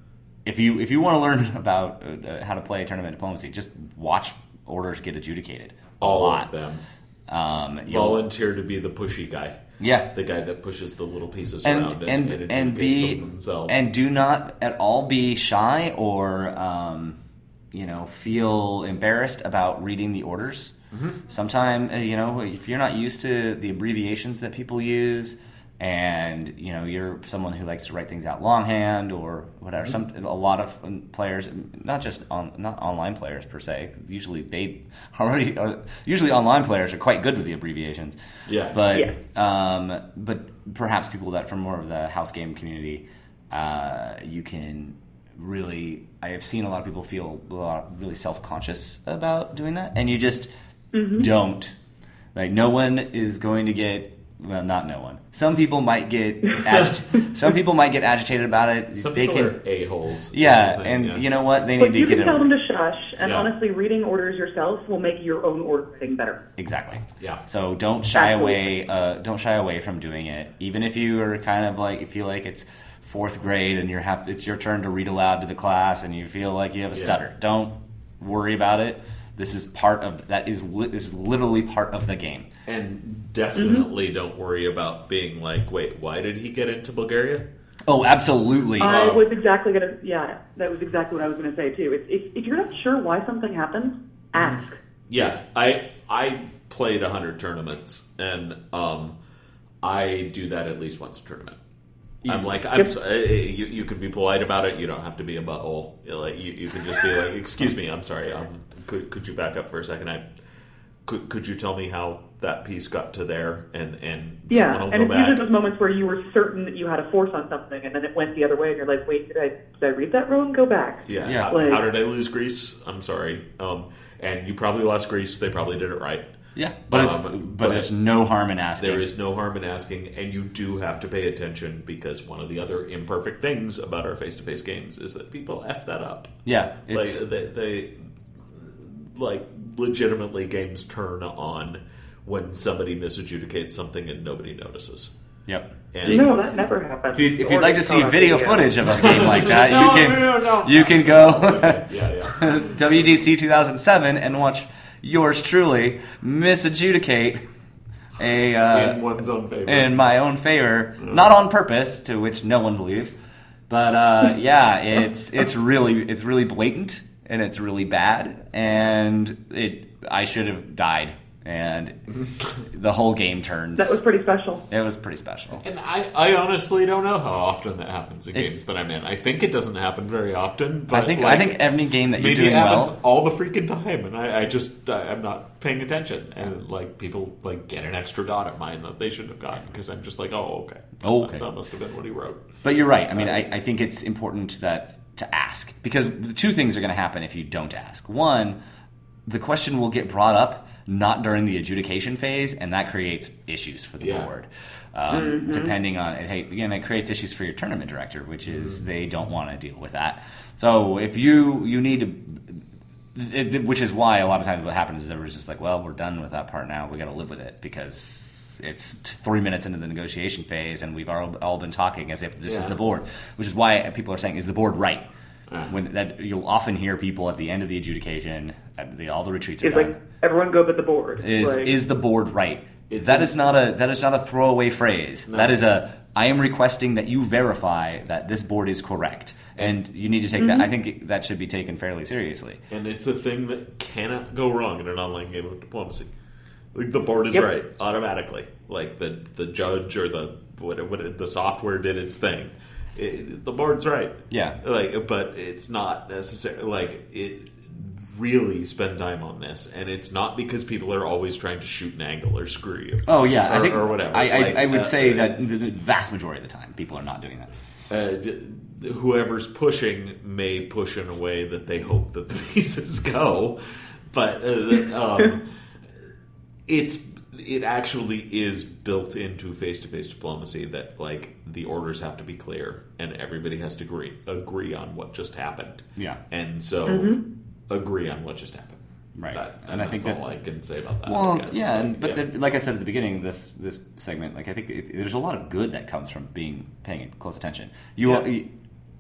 if you if you want to learn about uh, how to play tournament diplomacy, just watch orders get adjudicated. A All lot. of them. Um, you'll- Volunteer to be the pushy guy. Yeah. The guy that pushes the little pieces and around and, and and, and adjudicates be them themselves. and do not at all be shy or um, you know feel embarrassed about reading the orders. Mm-hmm. Sometimes uh, you know if you're not used to the abbreviations that people use, and you know you're someone who likes to write things out longhand or whatever. Some a lot of players, not just on not online players per se. Usually they already uh, usually online players are quite good with the abbreviations. Yeah. But Yeah. um, but perhaps people that from more of the house game community, uh, you can really. I have seen a lot of people feel a lot, really self conscious about doing that, and you just don't. Like no one is going to get. Well, not no one. Some people might get agit- some people might get agitated about it. Some they people can, are a-holes. yeah, Thing, and yeah. you know what? They But need to you get can it tell over. them to shush, and Yeah. honestly, reading orders yourself will make your own order writing better. Exactly. Yeah. So don't shy Absolutely. away. Uh, don't shy away from doing it, even if you are kind of like you feel like it's fourth grade and you're have it's your turn to read aloud to the class and you feel like you have a Yeah. stutter. Don't worry about it. This is part of that is li- this is literally part of the game. And definitely don't worry about being like, wait, why did he get into Bulgaria? Oh, absolutely. I Um, was exactly gonna. Yeah, that was exactly what I was gonna say too. If, if, if you're not sure why something happens, ask. Yeah, I I've played a hundred tournaments, and um, I do that at least once a tournament. I'm like, I'm Yep. so, uh, you, you can be polite about it. You don't have to be a butthole. You, like, you, you can just be like, excuse me, I'm sorry. Um, could could you back up for a second? I could could you tell me how that piece got to there? And and Yeah, someone will and go it's usually back. those moments where you were certain that you had a force on something, and then it went the other way, and you're like, wait, did I did I read that wrong? Go back. Yeah, Yeah. How, Like- how did I lose Greece? I'm sorry. Um, and you probably lost Greece. They probably did it right. yeah, but it's, um, but but there's no harm in asking. There is no harm in asking, and you do have to pay attention because one of the other imperfect things about our face-to-face games is that people f that up. Yeah, it's Like they, they like legitimately games turn on when somebody misadjudicates something and nobody notices. yep. And No, that never happened. If, you, if Or you'd like to it's see on video video. footage of a game like that, No, you can no, no, no. you can go yeah, yeah. W D C two thousand seven and watch yours truly misadjudicate a uh, In one's own favor. in my own favor, not on purpose, to which no one believes. But uh, yeah, it's it's really it's really blatant and it's really bad, and it I should have died, and the whole game turns. That was pretty special. it was pretty special. And I, I honestly don't know how often that happens in games that I'm in. I think it doesn't happen very often. But I think like, I think every game that you're maybe doing it happens well. all the freaking time, and I, I just I, I'm not paying attention. And like people like get an extra dot at mine that they shouldn't have gotten because I'm just like, oh okay, Oh, okay. that must have been what he wrote. But you're right. I mean, I, I think it's important that to ask because the two things are going to happen if you don't ask. One, the question will get brought up not during the adjudication phase, and that creates issues for the Yeah. board. Um, Depending on it, hey, again, it creates issues for your tournament director, which is they don't want to deal with that. So if you you need to, it, which is why a lot of times what happens is everyone's just like, well, we're done with that part now. We got to live with it because it's three minutes into the negotiation phase, and we've all, all been talking as if this is Yeah. the board, which is why people are saying, is the board right? Uh. When that you'll often hear people at the end of the adjudication, at the, all the retreats are It's done. like everyone go but the board. Is Like, is the board right? It's That a- is not a that is not a throwaway phrase. That is a I am requesting that you verify that this board is correct, and you need to take that. I think it- that should be taken fairly seriously. And it's a thing that cannot go wrong in an online game of diplomacy. Like the board is Yep. right automatically. Like the the judge or the what, what the software did its thing. It, the board's right. Yeah. Like, but it's not necessary. Like it really spend time on this, and it's not because people are always trying to shoot an angle or screw you. Oh yeah, I or, think or whatever. I, I, Like, I would uh, say uh, that the vast majority of the time, people are not doing that. uh, d- whoever's pushing may push in a way that they hope that the pieces go, but uh, um, it's it actually is built into face-to-face diplomacy that like the orders have to be clear and everybody has to agree agree on what just happened. Yeah. and so agree on what just happened. Right. That- And I think that's that- all I can say about that. I Well, guess. yeah, and, Like, but yeah. then, like I said at the beginning of this this segment, like I think it, there's a lot of good that comes from being paying close attention. You, Yeah. you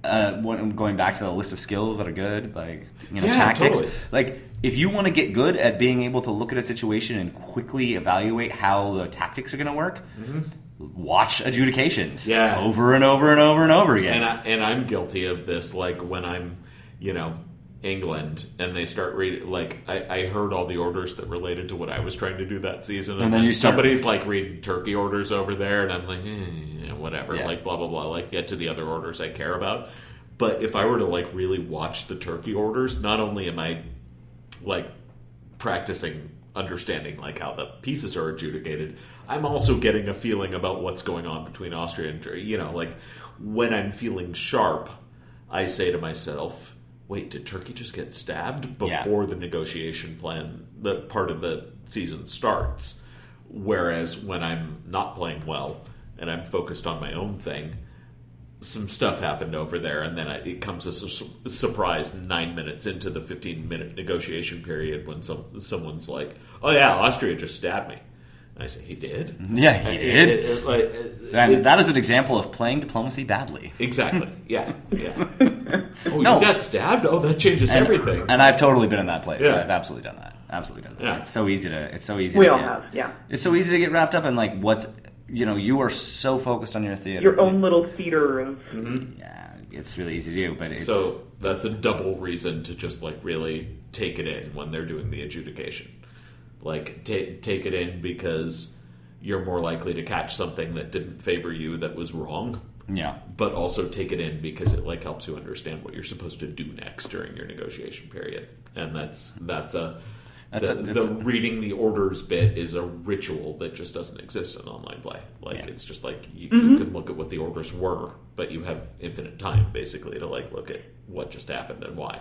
uh, when, going back to the list of skills that are good, like you know, Yeah, tactics. totally. Like if you want to get good at being able to look at a situation and quickly evaluate how the tactics are going to work, mm-hmm. watch adjudications, Yeah. over and over and over and over again. And I, and I'm guilty of this. Like when I'm, you know, England, and they start reading. Like I, I heard all the orders that related to what I was trying to do that season, and, And then you start- somebody's like reading Turkey orders over there, and I'm like, eh, whatever, Yeah. like blah blah blah. Like get to the other orders I care about. But if I were to like really watch the Turkey orders, not only am I like practicing understanding like how the pieces are adjudicated, I'm also getting a feeling about what's going on between Austria and Turkey. You know, like when I'm feeling sharp, I say to myself, wait, did Turkey just get stabbed before Yeah. the negotiation plan, the part of the season starts? Whereas when I'm not playing well and I'm focused on my own thing, some stuff happened over there, and then I, it comes as a su- surprise nine minutes into the fifteen-minute negotiation period when some someone's like, "Oh yeah, Austria just stabbed me." And I say, "He did? Yeah, he It- did. it- it- like, it- And it's- that is an example of playing diplomacy badly. exactly, yeah, yeah. Oh, No. you got stabbed? Oh, that changes And, everything. and I've totally been in that place. Yeah. I've absolutely done that. Absolutely done that. Yeah. It's so easy to. It's so easy. We to all get, have, yeah. It's so easy to get wrapped up in like what's you know you are so focused on your theater. Your own little theater of Yeah, it's really easy to do, but it's So that's a double reason to just like really take it in when they're doing the adjudication. Like take take it in because you're more likely to catch something that didn't favor you that was wrong. yeah. But also take it in because it like helps you understand what you're supposed to do next during your negotiation period. And that's that's a That's the, a- the that's a- reading the orders bit is a ritual that just doesn't exist in online play. Like Yeah. it's just like you, you can look at what the orders were, but you have infinite time basically to like look at what just happened and why.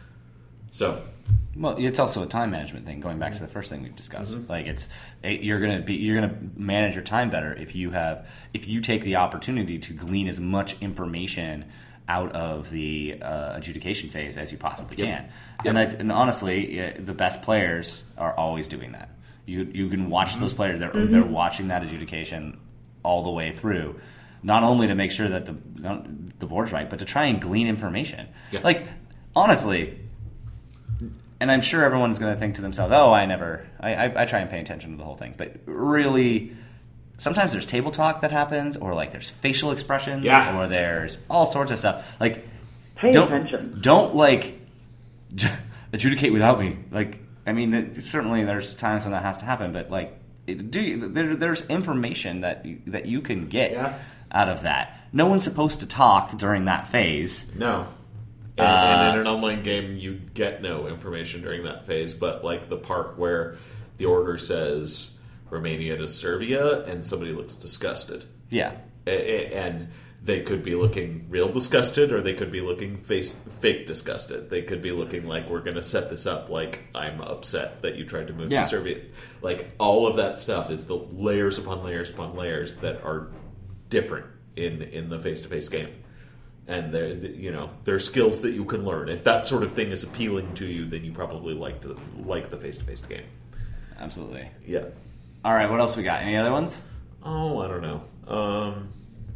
So Well, it's also a time management thing. Going back to the first thing we've discussed, Mm-hmm. like it's it, you're gonna be you're gonna manage your time better if you have if you take the opportunity to glean as much information out of the uh, adjudication phase as you possibly Yep. can. Yep. And, that's, and honestly, uh, the best players are always doing that. You you can watch Mm-hmm. those players; they're they're watching that adjudication all the way through. Not only to make sure that the the board's right, but to try and glean information. Yeah. Like honestly. And I'm sure everyone's going to think to themselves, "Oh, I never, I, I, I try and pay attention to the whole thing." But really, sometimes there's table talk that happens, or like there's facial expressions, Yeah. or there's all sorts of stuff. Like, Pay don't attention. don't like adjudicate without me. Like, I mean, it, certainly there's times when that has to happen, but like, it, do you, there, there's information that you, that you can get Yeah. out of that. No one's supposed to talk during that phase. no. And, and in an online game, you get no information during that phase, but like the part where the order says Romania to Serbia and somebody looks disgusted. Yeah. A- a- And they could be looking real disgusted or they could be looking face, fake disgusted. They could be looking like we're going to set this up like I'm upset that you tried to move Yeah. to Serbia. Like all of that stuff is the layers upon layers upon layers that are different in, in the face-to-face game. And they're, you know, they're skills that you can learn. If that sort of thing is appealing to you, then you probably like the like the face-to-face game. Absolutely. Yeah. All right, what else we got? Any other ones? Oh, I don't know. Um,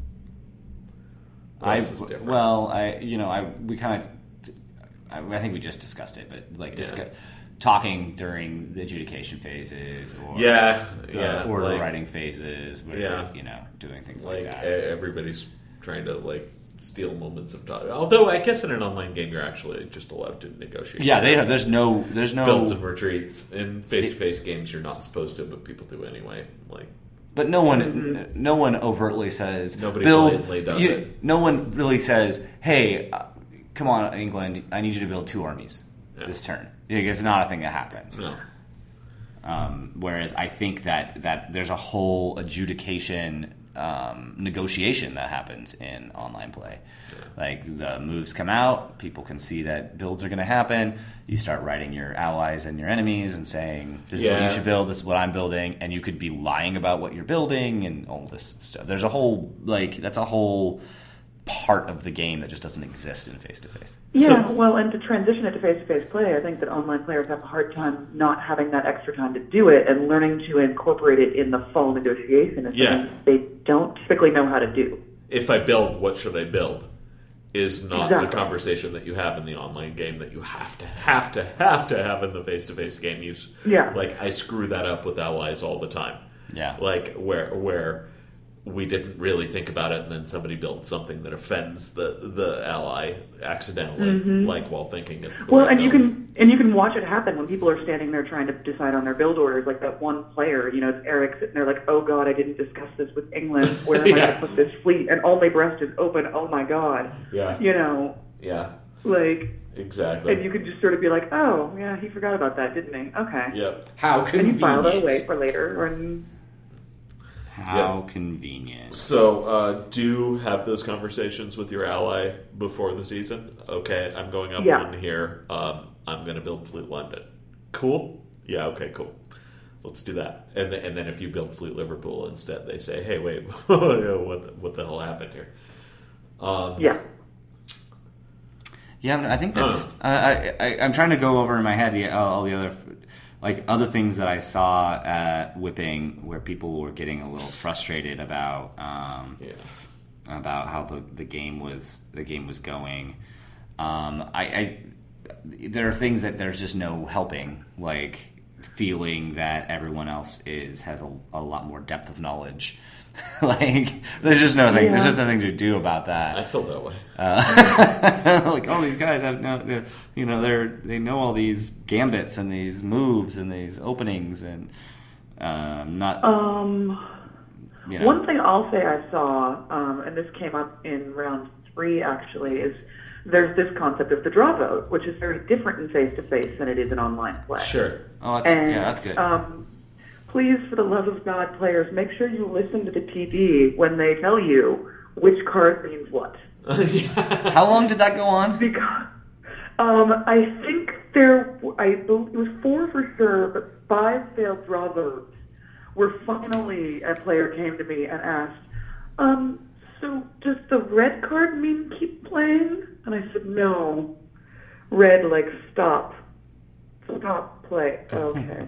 what I else is different? well, I you know I we kind of I, I think we just discussed it, but like Yeah. discuss, talking during the adjudication phases, or yeah, the yeah, order like, writing phases, where Yeah. you know doing things like, like that. e- everybody's trying to like steal moments of time. Although I guess in an online game, you're actually just allowed to negotiate. yeah, they have. There's no. There's no. builds and retreats. In face-to-face games, you're not supposed to, but people do anyway. Like. But no one, no one overtly says Nobody build. blatantly does you- it. No one really says, "Hey, uh, come on, England, I need you to build two armies Yeah. this turn." Like, it's not a thing that happens. No. Um, whereas I think that, that there's a whole adjudication um, negotiation that happens in online play. Like the moves come out, people can see that builds are going to happen. You start writing your allies and your enemies and saying, "This is what Yeah. you should build. This is what I'm building," and you could be lying about what you're building and all this stuff. There's a whole like that's a whole part of the game that just doesn't exist in face to face. Yeah, So- well, and to transition it to face-to-face play, I think that online players have a hard time not having that extra time to do it and learning to incorporate it in the full negotiation is Yeah. something they don't typically know how to do. If I build, what should I build? is not Exactly. the conversation that you have in the online game that you have to, have to, have to have in the face-to-face game. You, Yeah. Like, I screw that up with allies all the time. Yeah. Like, where where we didn't really think about it, and then somebody builds something that offends the, the ally accidentally, like, while thinking it's the Mm-hmm. Well, right and you build. can and you can watch it happen when people are standing there trying to decide on their build orders. Like that one player, you know, it's Eric sitting there like, "Oh God, I didn't discuss this with England. Where am I Yeah. going to put this fleet?" And all my breast is open. Oh my God. Yeah. You know, Yeah, like, exactly. and you can just sort of be like, "Oh, yeah, he forgot about that, didn't he? Okay." Yep. How And convenient. you file that away for later, and How convenient. So, uh, do have those conversations with your ally before the season. Okay, I'm going up Yeah. one here. Um, I'm going to build Fleet London. Cool? Yeah, okay, cool. Let's do that. And, th- and then if you build Fleet Liverpool instead, they say, hey, wait, what, the, what the hell happened here? Um, yeah. Yeah, I think that's. Huh. I, I, I'm trying to go over in my head the, all the other, like other things that I saw at Whipping where people were getting a little frustrated about, um, Yeah. about how the, the game was the game was going. Um, I, I there are things that there's just no helping, like feeling that everyone else is has a, a lot more depth of knowledge. Like there's just nothing. Yeah. There's just nothing to do about that. I feel that way. Uh, like all these guys have no, they're- you know, they're they know all these gambits and these moves and these openings and um, not. Um, you know. One thing I'll say I saw, um, and this came up in round three actually, is there's this concept of the draw vote, which is very different in face-to-face than it is in online play. Sure. Oh, that's, And, yeah, that's good. Um, please, for the love of God, players, make sure you listen to the T D when they tell you which card means what. How long did that go on? Because um, I think there, I bel- it was four for sure, but five failed draw votes. Where finally a player came to me and asked, um, "So does the red card mean keep playing?" And I said, "No, red like stop, stop play." Okay.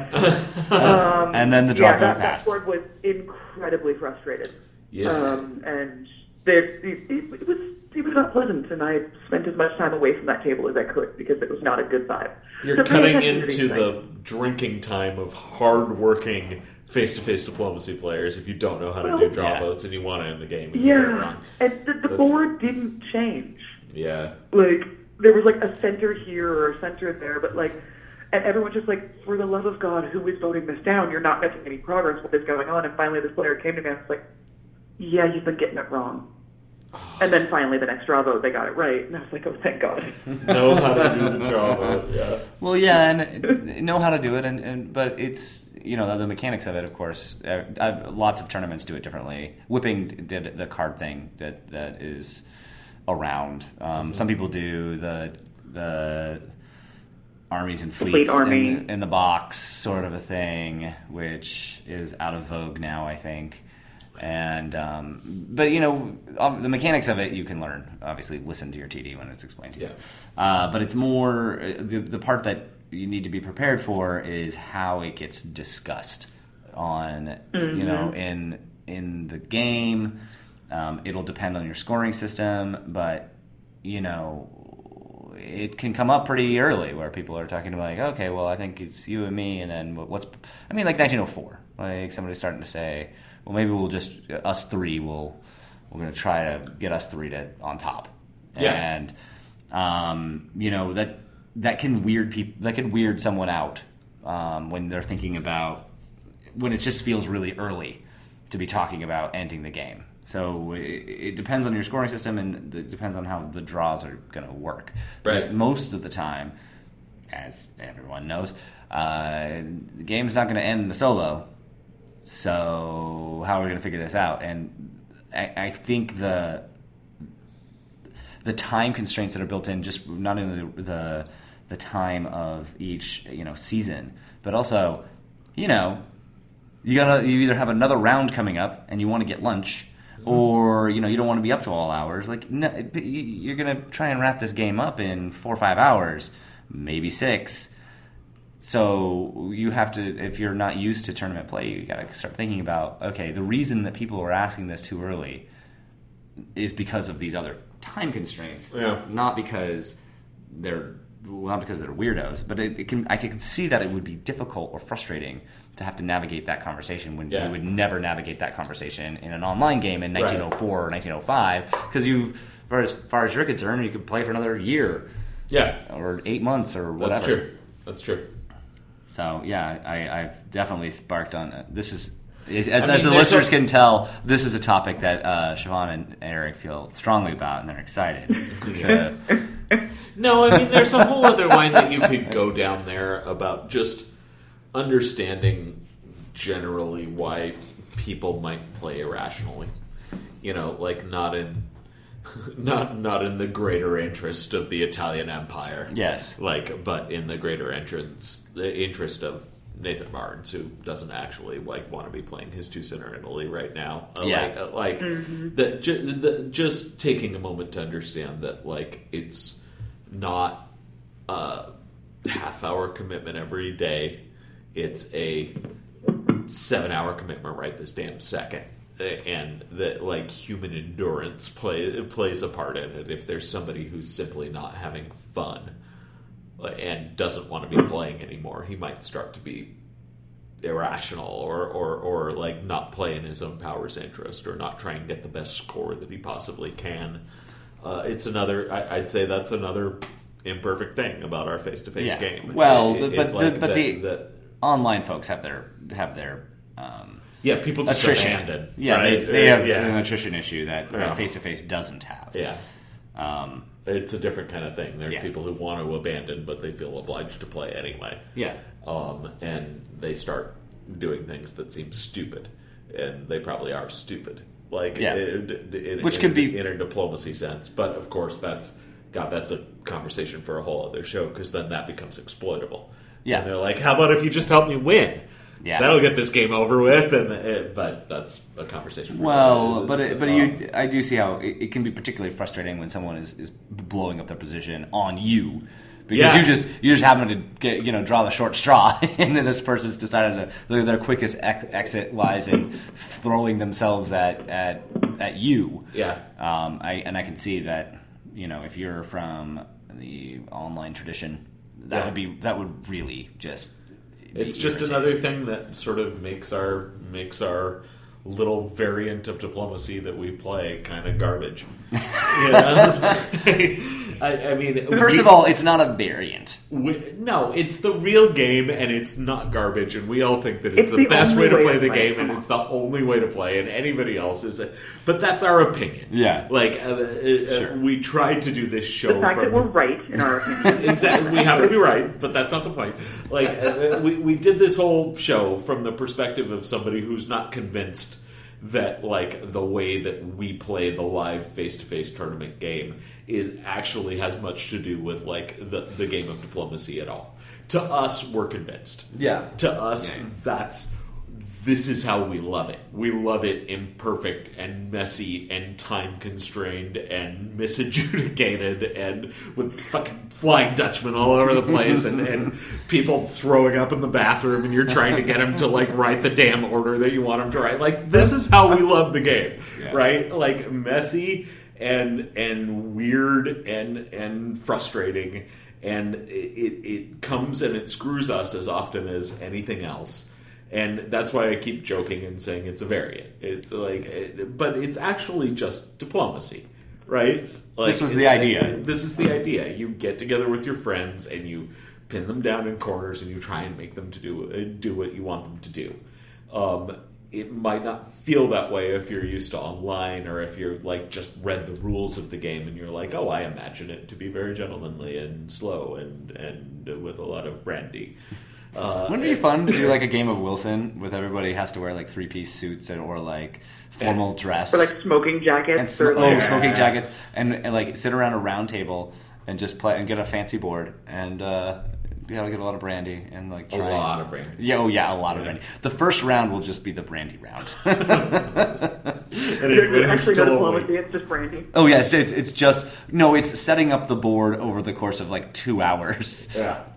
um, And then the draw yeah, vote that, that passed. board was incredibly frustrated. Yes. Um, and there, it, it, it was it was not pleasant, and I spent as much time away from that table as I could because it was not a good vibe. You're So pay cutting attention to these into the things. drinking time of hard-working face-to-face diplomacy players if you don't know how to Well, do draw yeah. votes and you want to end the game. And you get it Yeah, wrong. and the, the That's- board didn't change. Yeah. Like there was like a center here or a center there, but like, and everyone's just like, for the love of God, who is voting this down? You're not making any progress. What is going on? And finally, this player came to me and was like, "Yeah, you've been getting it wrong." And then finally, the next draw vote, they got it right, and I was like, "Oh, thank God." Know how to do the draw vote. Yeah. Well, yeah, and know how to do it, and, and but it's you know the mechanics of it. Of course, uh, I've, lots of tournaments do it differently. Whipping did the card thing that that is around. Um, some people do the the armies and fleet fleets army. in, in the box sort of a thing, which is out of vogue now, I think. And um, but you know um, the mechanics of it you can learn. Obviously, listen to your T D when it's explained to you. Yeah. Uh, but it's more uh, the the part that you need to be prepared for is how it gets discussed on you know in in the game. Um, it'll depend on your scoring system, but you know it can come up pretty early where people are talking about like, okay, well, I think it's you and me, and then what's I mean, like nineteen oh four, like somebody's starting to say, well, maybe we'll just us three will we're going to try to get us three to on top, Yeah. and um, you know that that can weird people that can weird someone out um, when they're thinking about when it just feels really early to be talking about ending the game. So it, it depends on your scoring system, and it depends on how the draws are going to work. Because Right. most of the time, as everyone knows, uh, the game's not going to end in a solo. So how are we going to figure this out? And I, I think the the time constraints that are built in, just not only the, the the time of each you know season, but also you know you gotta you either have another round coming up and you want to get lunch, or you know you don't want to be up to all hours. Like no, you're gonna try and wrap this game up in four or five hours, maybe six. So you have to, if you're not used to tournament play, you got to start thinking about, okay, the reason that people are asking this too early is because of these other time constraints, Yeah. not because they're well, not because they're weirdos. But it, it can I can see that it would be difficult or frustrating to have to navigate that conversation when Yeah. you would never navigate that conversation in an online game in nineteen oh four or nineteen oh five because you, for as far as you're concerned, you could play for another year Yeah, or eight months or whatever. that's true. That's true. So yeah, I, I've definitely sparked on uh, this is as, I as mean, the there's listeners a- can tell, this is a topic that uh, Siobhan and Eric feel strongly about, and they're excited. to, No, I mean, there's a whole other line that you could go down there about just understanding generally why people might play irrationally. You know, like not in not not in the greater interest of the Italian Empire. Yes. Like, but in the greater entrance, the interest of Nathan Barnes, who doesn't actually like want to be playing his two center Italy right now. Uh, Yeah. Like, uh, like the, ju- the, just taking a moment to understand that, like, it's not a half-hour commitment every day. It's a seven-hour commitment right this damn second. And that, like, human endurance play, plays a part in it. If there's somebody who's simply not having fun and doesn't want to be playing anymore, he might start to be irrational or, or, or like not play in his own power's interest or not try and get the best score that he possibly can. Uh, it's another, I, I'd say that's another imperfect thing about our face-to-face Yeah. game. Well, It- the- but it's the- like but that- the- that- online folks have their have their um, yeah, people just attrition. abandon. Yeah, right? they, they have yeah. an attrition issue that Yeah. face to face doesn't have. Yeah. Um, It's a different kind of thing. There's Yeah. people who want to abandon, but they feel obliged to play anyway. yeah. Um, and they start doing things that seem stupid, and they probably are stupid. Like, Yeah. in, in, Which in, could be- in a diplomacy sense. But of course, that's God. That's a conversation for a whole other show because then that becomes exploitable. Yeah. and they're like, "How about if you just help me win? Yeah. That'll get this game over with." And it, but that's a conversation. For Well, the- but it, but um, you, I do see how it, it can be particularly frustrating when someone is, is blowing up their position on you because Yeah. you just you just happen to get, you know, draw the short straw, and then this person's decided to their, their quickest ex- exit lies in throwing themselves at at at you. Yeah. Um, I and I can see that, you know, if you're from the online tradition, that Yeah. would be that would really just. be It's just irritating. another thing that sort of makes our makes our little variant of diplomacy that we play kind of garbage. You know? I, I mean, First we- of all, it's not a variant. we, no, it's the real game, and it's not garbage. And we all think that it's, It's the, the best only way to way play to the play. game, and it's the only way to play. And anybody else is, a, but that's our opinion. Yeah. like uh, uh, Sure. we tried to do this show The fact from that we're right in our opinion. exactly. We happen to be right, but that's not the point. Like, uh, we we did this whole show from the perspective of somebody who's not convinced that, like, the way that we play the live face-to-face tournament game is actually has much to do with, like, the the game of diplomacy at all. To us, we're convinced. Yeah. To us, Yeah. that's this is how we love it. We love it imperfect and messy and time constrained and misadjudicated and with fucking Flying Dutchmen all over the place and, and people throwing up in the bathroom and you're trying to get them to, like, write the damn order that you want them to write. Like, this is how we love the game, Yeah. right? Like, messy and and weird and and frustrating, and it, it, it comes and it screws us as often as anything else. And that's why I keep joking and saying it's a variant. It's like, it, but it's actually just diplomacy, right? Like, This was the it's- idea. This is the idea. You get together with your friends and you pin them down in corners and you try and make them to do uh, do what you want them to do. Um, it might not feel that way if you're used to online or if you're, like, just read the rules of the game and you're like, oh, I imagine it to be very gentlemanly and slow and and with a lot of brandy. Uh, Wouldn't it be fun to do like a game of Wilson with everybody has to wear like three piece suits and, or like formal dress Or like smoking jackets. and sm- or oh like, smoking jackets and, and like sit around a round table and just play and get a fancy board and uh, be able to get a lot of brandy and like A try lot and- of brandy. Yeah, oh yeah, a lot of brandy. The first round will just be the brandy round. and There's anybody who's actually no still diplomacy. awake. It's just brandy. Oh yeah, it's, it's it's just no, it's setting up the board over the course of like two hours. Yeah.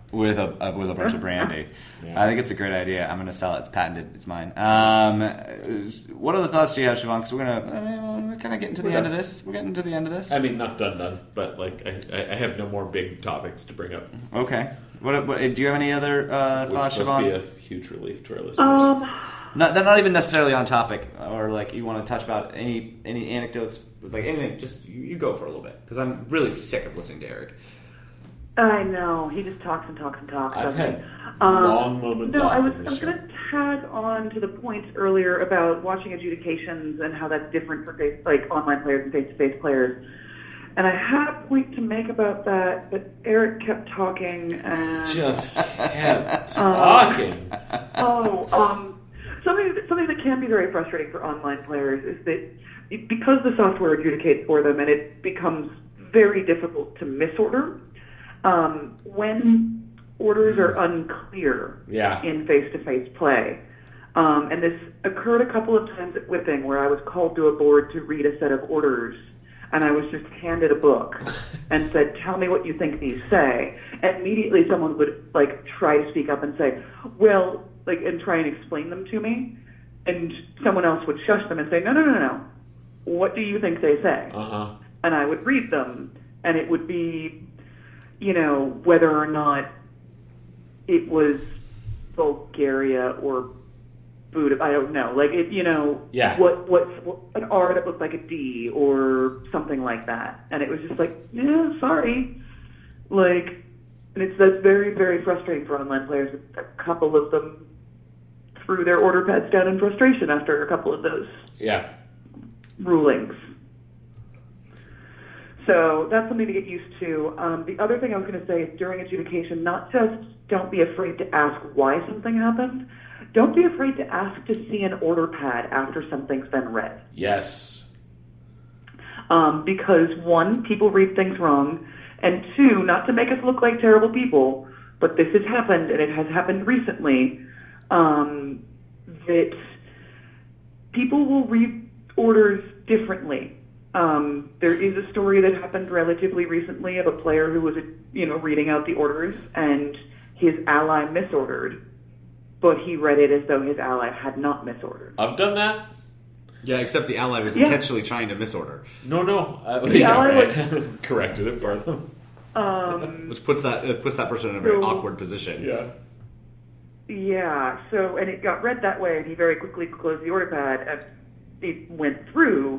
with a uh, with a bunch of brandy. Yeah. I think it's a great idea. I'm going to sell it. It's patented. It's mine. Um, what other thoughts do you have, Siobhan? Because we're going to uh, we're kind of getting to the we're end done. of this. We're getting to the end of this. I mean, not done, done, but like I, I have no more big topics to bring up. Okay. What, what do you have any other uh, Which thoughts, must Siobhan? be a huge relief to our listeners. Um, Not, they're not even necessarily on topic, or like you want to touch about any any anecdotes, like anything. Just you, you go for a little bit, because I'm really sick of listening to Eric. I know he just talks and talks and talks. I've doesn't had he? Um, long moments No, off I was. in I this was show. going to tag on to the points earlier about watching adjudications and how that's different for face, like online players and face-to-face players. And I had a point to make about that, but Eric kept talking and Just kept talking. oh, um, something that, something that can be very frustrating for online players is that it, because the software adjudicates for them, and it becomes very difficult to misorder. Um, when orders are unclear Yeah. in face-to-face play, um, and this occurred a couple of times at Whipping, where I was called to a board to read a set of orders, and I was just handed a book and said, "Tell me what you think these say." And immediately, someone would like try to speak up and say, "Well," like, and try and explain them to me, and someone else would shush them and say, "No, no, no, no. What do you think they say?" Uh huh. And I would read them, and it would be, you know, whether or not it was Bulgaria or Buddha, I don't know. Like, it, you know, Yeah. what, what, what, an R that looked like a D or something like that. And it was just like, yeah, sorry. Like, and it's, that's very, very frustrating for online players. A couple of them threw their order pads down in frustration after a couple of those Yeah. rulings. So that's something to get used to. Um, the other thing I was going to say is during adjudication, not just don't be afraid to ask why something happened. Don't be afraid to ask to see an order pad after something's been read. Yes. Um, because one, people read things wrong, and two, not to make us look like terrible people, but this has happened, and it has happened recently, um, that people will read orders differently. Um, there is a story that happened relatively recently of a player who was, you know, reading out the orders, and his ally misordered, but he read it as though his ally had not misordered. I've done that. Yeah, except the ally was Yeah. intentionally trying to misorder, No, no. Uh, The yeah, ally right. Corrected it for them. Um, which puts that it puts that person in a very So- awkward position. Yeah. yeah, so, and it got read that way, and he very quickly closed the order pad, and it went through,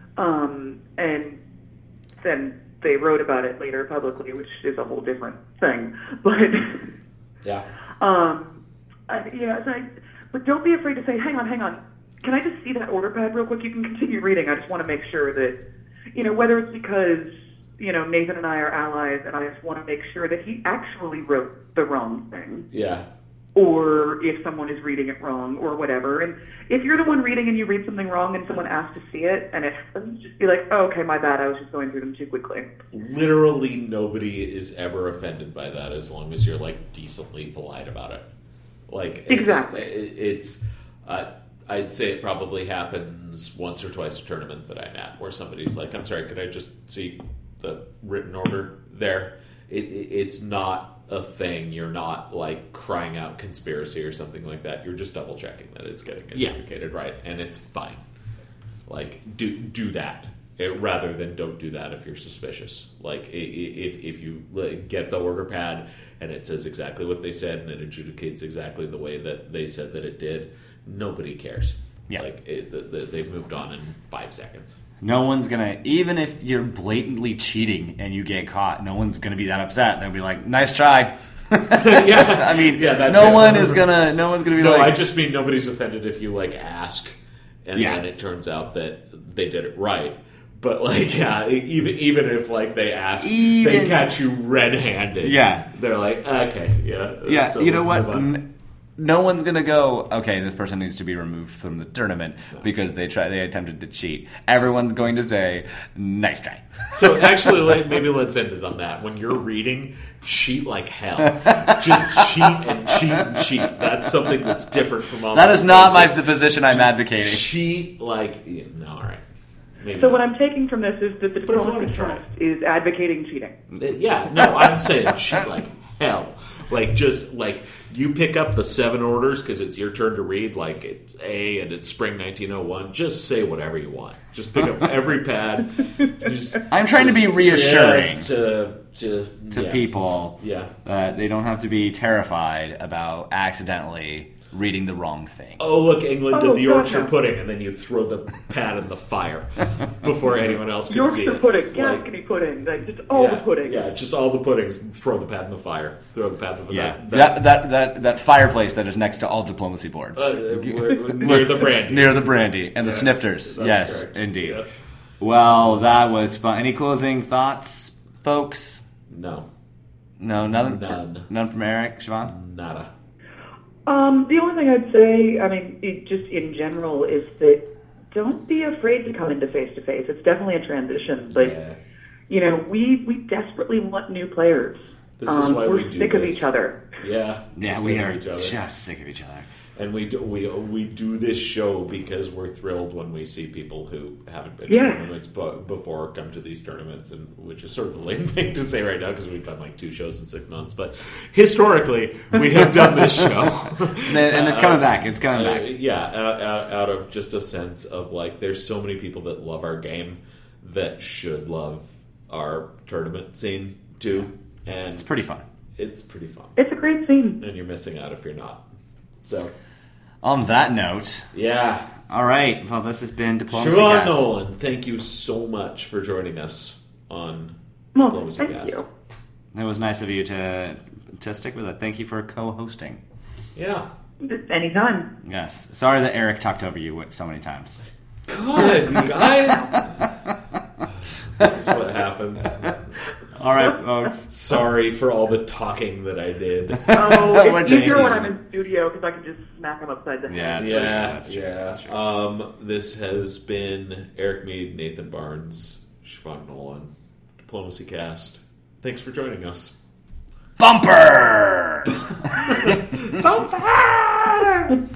um, and then they wrote about it later publicly, which is a whole different thing. But, Yeah. um, I, yeah, so I, but don't be afraid to say, hang on, hang on, can I just see that order pad real quick? You can continue reading. I just want to make sure that, you know, whether it's because, you know, Nathan and I are allies, and I just want to make sure that he actually wrote the wrong thing, Yeah. or if someone is reading it wrong, or whatever. And if you're the one reading and you read something wrong and someone asks to see it, and it happens, just be like, oh, okay, my bad, I was just going through them too quickly. Literally nobody is ever offended by that as long as you're like decently polite about it. Like it- Exactly. it- it's. Uh, I'd say it probably happens once or twice a tournament that I'm at where somebody's like, "I'm sorry, could I just see the written order there?" It, it, it's not a thing. You're not like crying out conspiracy or something like that. You're just double checking that it's getting Yeah. adjudicated right, and it's fine. Like do do that it, rather than don't do that if you're suspicious. Like i- i- if if you like, get the order pad and it says exactly what they said and it adjudicates exactly the way that they said that it did, nobody cares. Yeah. Like it, the, the, they've moved on in five seconds. No one's gonna, even if you're blatantly cheating and you get caught, no one's gonna be that upset. They'll be like, "Nice try." Yeah, I mean, yeah, that's no it. one is gonna, no one's gonna be No, like, I just mean nobody's offended if you like ask, and Yeah. then it turns out that they did it right. But like, yeah, even even if like they ask, Even- they catch you red-handed. Yeah. they're like, okay, yeah, yeah, so you know let's what? move on. N- no one's gonna go, okay, this person needs to be removed from the tournament because they try, they attempted to cheat. Everyone's going to say, "Nice try." So actually, like, maybe let's end it on that. When you're reading, cheat like hell. Just cheat and cheat and cheat. That's something that's different from all That is not my the position I'm advocating. cheat like yeah, no. All right. Maybe So not. what I'm taking from this is that the But if you diplomacy wanna try trust is advocating cheating. Yeah, no, I'm saying cheat like hell. Like, just, like, you pick up the seven orders because it's your turn to read, like, it's A and it's spring nineteen oh one. Just say whatever you want. Just pick up every pad. Just, I'm trying to be reassuring just to, to, to yeah. people Yeah. that they don't have to be terrified about accidentally reading the wrong thing. Oh, look, England did Oh, the God, Yorkshire no. pudding, and then you throw the pad in the fire before anyone else can see Yorkshire it. pudding, Like, Gascony pudding, like just all yeah, the pudding. Yeah, just all the puddings. Throw the pad in the fire. Throw the pad in the Yeah, fire. that, that that that fireplace that is next to all diplomacy boards. Uh, we're- near the brandy. Near the brandy and the Yeah, snifters. that's Yes, correct. indeed. Yeah. Well, that was fun. Any closing thoughts, folks? No, No, nothing. None. For, none from Eric, Siobhan? nada. Um, the only thing I'd say, I mean, it just in general, is that don't be afraid to come into face to face. It's definitely a transition, but Yeah. you know, we we desperately want new players. This is um, why we're we do sick of this. each other. Yeah, Yeah, we're we sick are of each other. just sick of each other. And we do, we we do this show because we're thrilled when we see people who haven't been Yeah. to tournaments bu- before come to these tournaments, and which is sort of a lame thing to say right now because we've done like two shows in six months. But historically, we have done this show, And, and it's coming back. It's coming Uh, back. yeah, out, out, out of just a sense of like, there's so many people that love our game that should love our tournament scene too, and It's pretty fun. it's pretty fun, It's a great scene. and you're missing out if you're not. So. On that note, Yeah. all right. Well, this has been Diplomacy Siobhan Cast. Nolan, thank you so much for joining us on Well, Diplomacy thank Cast. you. It was nice of you to to stick with it. Thank you for co-hosting. Yeah. Anytime. Yes. Sorry that Eric talked over you so many times. God, you guys. This is what happens. All right, folks. Sorry for all the talking that I did. Oh, We're it's just- easier when I'm in studio because I can just smack them upside the head. Yeah, that's yeah, true. That's true. yeah. That's true. Um, this has been Eric Mead, Nathan Barnes, Siobhan Nolan, Diplomacy Cast. Thanks for joining us. Bumper! Bumper!